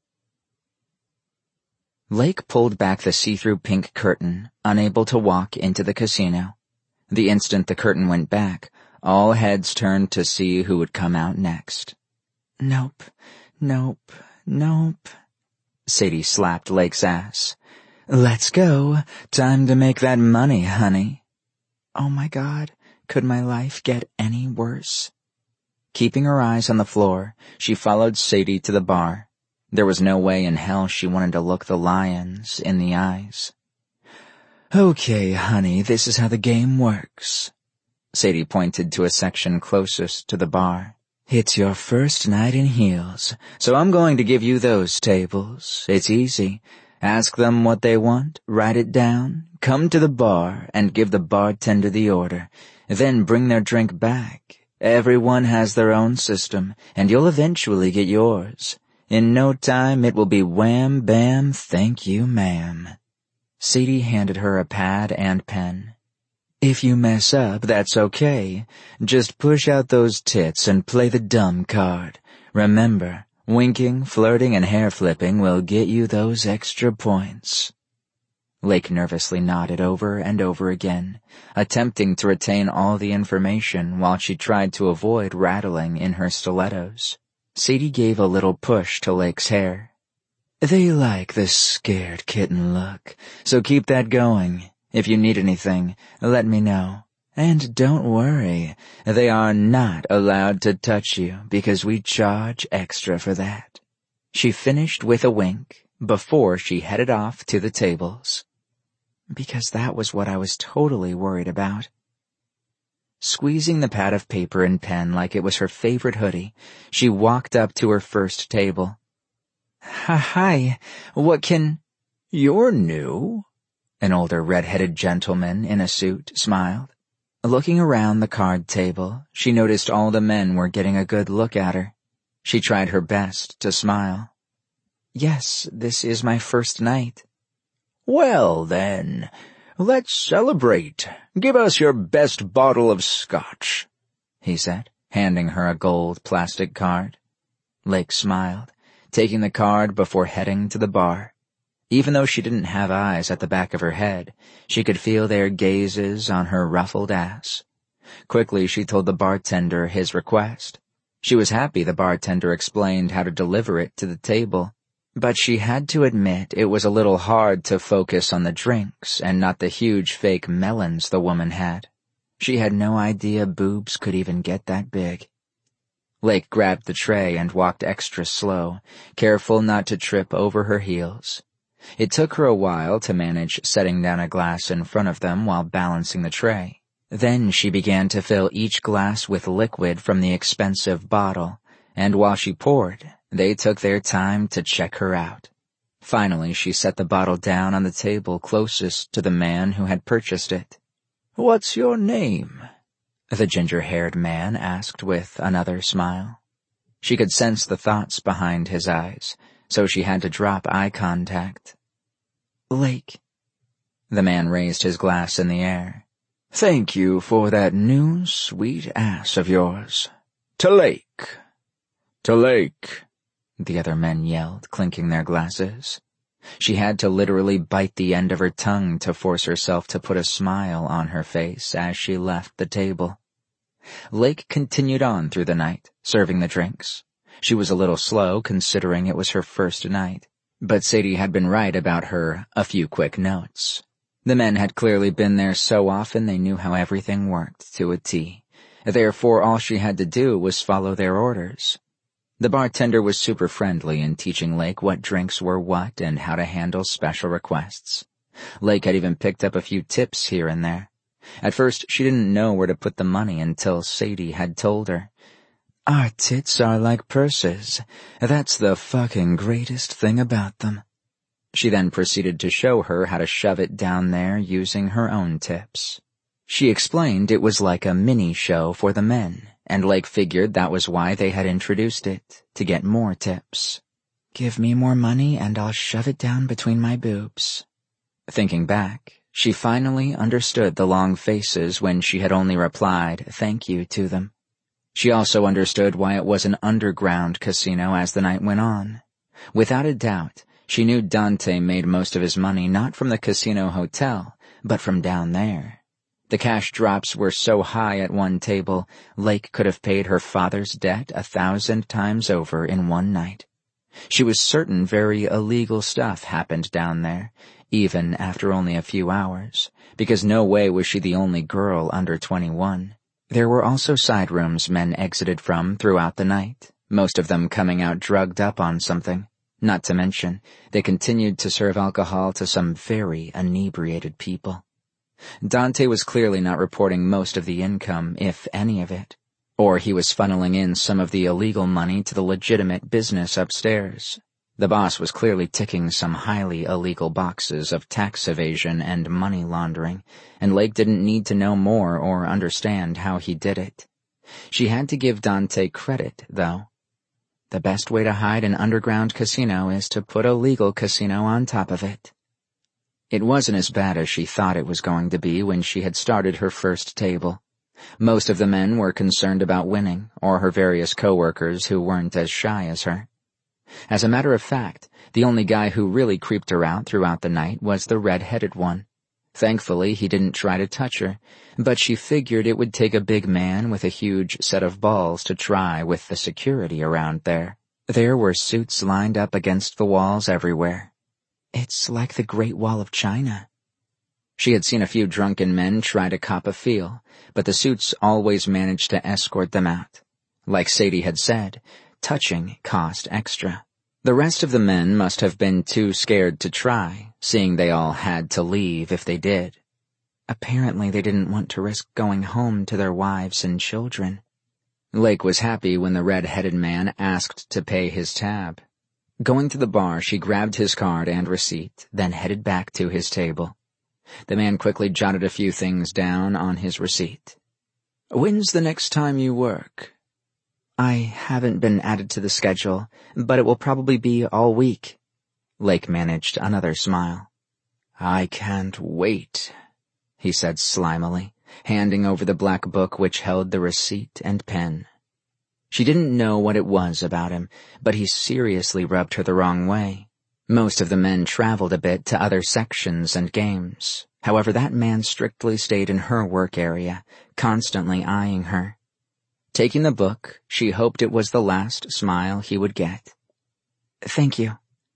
Lake pulled back the see-through pink curtain, unable to walk into the casino. The instant the curtain went back, all heads turned to see who would come out next. Nope, nope, nope. Sadie slapped Lake's ass. Let's go. Time to make that money, honey. Oh my God, Could my life get any worse? Keeping her eyes on the floor, she followed Sadie to the bar. There was no way in hell she wanted to look the lions in the eyes. "Okay, honey, this is how the game works." Sadie pointed to a section closest to the bar. "It's your first night in heels, so I'm going to give you those tables. It's easy. Ask them what they want, write it down, come to the bar, and give the bartender the order. Then bring their drink back. Everyone has their own system, and you'll eventually get yours. In no time it will be wham, bam, thank you, ma'am." Sadie handed her a pad and pen. "If you mess up, that's okay. Just push out those tits and play the dumb card. Remember, winking, flirting, and hair flipping will get you those extra points." Lake nervously nodded over and over again, attempting to retain all the information while she tried to avoid rattling in her stilettos. Sadie gave a little push to Lake's hair. "They like the scared kitten look, so keep that going. If you need anything, let me know. And don't worry, they are not allowed to touch you because we charge extra for that." She finished with a wink before she headed off to the tables. Because that was what I was totally worried about. Squeezing the pad of paper and pen like it was her favorite hoodie, she walked up to her first table. "Hi, what can—" "You're new?" An older red-headed gentleman in a suit smiled. Looking around the card table, she noticed all the men were getting a good look at her. She tried her best to smile. "Yes, this is my first night." "Well, then, let's celebrate. Give us your best bottle of scotch," he said, handing her a gold plastic card. Lake smiled, taking the card before heading to the bar. Even though she didn't have eyes at the back of her head, she could feel their gazes on her ruffled ass. Quickly, she told the bartender his request. She was happy the bartender explained how to deliver it to the table. But she had to admit it was a little hard to focus on the drinks and not the huge fake melons the woman had. She had no idea boobs could even get that big. Lake grabbed the tray and walked extra slow, careful not to trip over her heels. It took her a while to manage setting down a glass in front of them while balancing the tray. Then she began to fill each glass with liquid from the expensive bottle, and while she poured, they took their time to check her out. Finally, she set the bottle down on the table closest to the man who had purchased it. "What's your name?" the ginger-haired man asked with another smile. She could sense the thoughts behind his eyes, so she had to drop eye contact. "Lake." The man raised his glass in the air. "Thank you for that new sweet ass of yours. To Lake. To Lake," the other men yelled, clinking their glasses. She had to literally bite the end of her tongue to force herself to put a smile on her face as she left the table. Lake continued on through the night, serving the drinks. She was a little slow considering it was her first night, but Sadie had been right about her a few quick notes. The men had clearly been there so often they knew how everything worked to a T. Therefore, all she had to do was follow their orders. The bartender was super friendly in teaching Lake what drinks were what and how to handle special requests. Lake had even picked up a few tips here and there. At first, she didn't know where to put the money until Sadie had told her. "Our tits are like purses. That's the fucking greatest thing about them." She then proceeded to show her how to shove it down there using her own tips. She explained it was like a mini-show for the men, and Lake figured that was why they had introduced it, to get more tips. "Give me more money and I'll shove it down between my boobs." Thinking back, she finally understood the long faces when she had only replied thank you to them. She also understood why it was an underground casino as the night went on. Without a doubt, she knew Dante made most of his money not from the casino hotel, but from down there. The cash drops were so high at one table, Lake could have paid her father's debt 1,000 times over in one night. She was certain very illegal stuff happened down there, even after only a few hours, because no way was she the only girl under 21. There were also side rooms men exited from throughout the night, most of them coming out drugged up on something. Not to mention, they continued to serve alcohol to some very inebriated people. Dante was clearly not reporting most of the income, if any of it. Or he was funneling in some of the illegal money to the legitimate business upstairs. The boss was clearly ticking some highly illegal boxes of tax evasion and money laundering, and Lake didn't need to know more or understand how he did it. She had to give Dante credit, though. The best way to hide an underground casino is to put a legal casino on top of it. It wasn't as bad as she thought it was going to be when she had started her first table. Most of the men were concerned about winning, or her various coworkers who weren't as shy as her. As a matter of fact, the only guy who really creeped her out throughout the night was the red-headed one. Thankfully, he didn't try to touch her, but she figured it would take a big man with a huge set of balls to try with the security around there. There were suits lined up against the walls everywhere. It's like the Great Wall of China. She had seen a few drunken men try to cop a feel, but the suits always managed to escort them out. Like Sadie had said, touching cost extra. The rest of the men must have been too scared to try, seeing they all had to leave if they did. Apparently they didn't want to risk going home to their wives and children. Lake was happy when the red-headed man asked to pay his tab. Going to the bar, she grabbed his card and receipt, then headed back to his table. The man quickly jotted a few things down on his receipt. "When's the next time you work?" "I haven't been added to the schedule, but it will probably be all week." Lake managed another smile. "I can't wait," he said slimily, handing over the black book which held the receipt and pen. She didn't know what it was about him, but he seriously rubbed her the wrong way. Most of the men traveled a bit to other sections and games. However, that man strictly stayed in her work area, constantly eyeing her. Taking the book, she hoped it was the last smile he would get. "Thank you."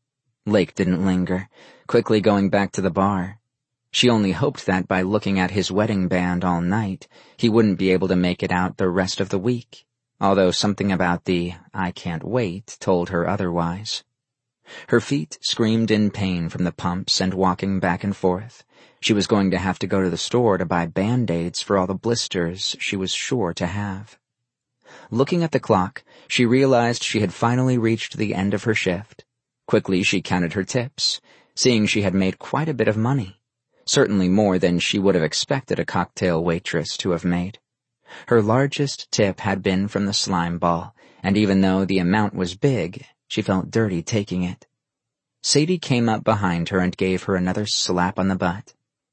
Lake didn't linger, quickly going back to the bar. She only hoped that by looking at his wedding band all night, he wouldn't be able to make it out the rest of the week, although something about the "I can't wait" told her otherwise. Her feet screamed in pain from the pumps and walking back and forth. She was going to have to go to the store to buy Band-Aids for all the blisters she was sure to have. Looking at the clock, she realized she had finally reached the end of her shift. Quickly she counted her tips, seeing she had made quite a bit of money, certainly more than she would have expected a cocktail waitress to have made. Her largest tip had been from the slime ball, and even though the amount was big, she felt dirty taking it. Sadie came up behind her and gave her another slap on the butt.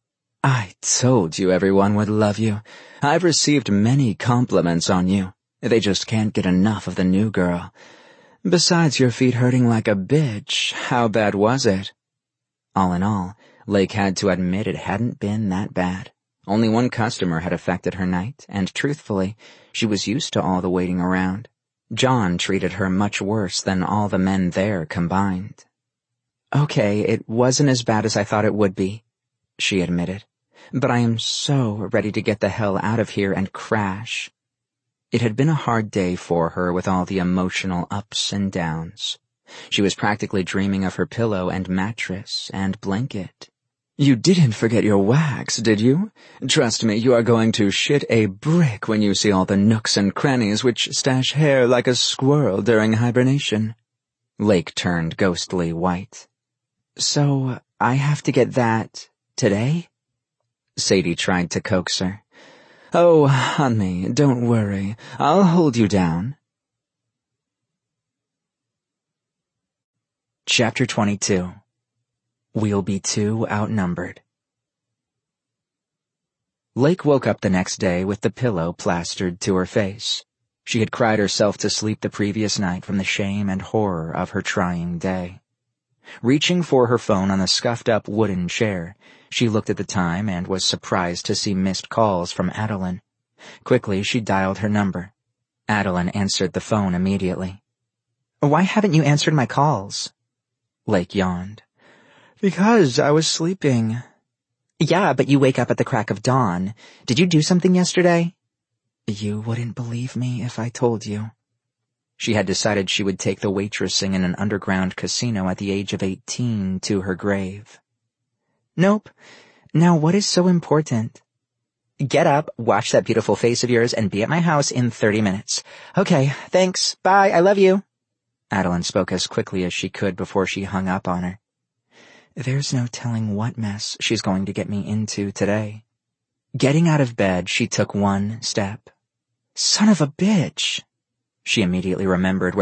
"I told you everyone would love you. I've received many compliments on you. They just can't get enough of the new girl. Besides your feet hurting like a bitch, how bad was it?" All in all, Lake had to admit it hadn't been that bad. Only one customer had affected her night, and truthfully, she was used to all the waiting around. John treated her much worse than all the men there combined. "Okay, it wasn't as bad as I thought it would be," she admitted, "but I am so ready to get the hell out of here and crash." It had been a hard day for her with all the emotional ups and downs. She was practically dreaming of her pillow and mattress and blanket. "You didn't forget your wax, did you? Trust me, you are going to shit a brick when you see all the nooks and crannies which stash hair like a squirrel during hibernation." Lake turned ghostly white. "So, I have to get that today?" Sadie tried to coax her. "Oh, honey, don't worry. I'll hold you down." Chapter 22. We'll be too outnumbered. Lake woke up the next day with the pillow plastered to her face. She had cried herself to sleep the previous night from the shame and horror of her trying day. Reaching for her phone on the scuffed-up wooden chair, she looked at the time and was surprised to see missed calls from Adeline. Quickly, she dialed her number. Adeline answered the phone immediately. "Why haven't you answered my calls?" Lake yawned. "Because I was sleeping." "Yeah, but you wake up at the crack of dawn. Did you do something yesterday?" You wouldn't believe me if I told you. She had decided she would take the waitressing in an underground casino at the age of 18 to her grave. Nope. Now what is so important? Get up, watch that beautiful face of yours, and be at my house in 30 minutes. Okay, thanks. Bye, I love you. Adeline spoke as quickly as she could before she hung up on her. There's no telling what mess she's going to get me into today. Getting out of bed, she took one step. Son of a bitch! She immediately remembered where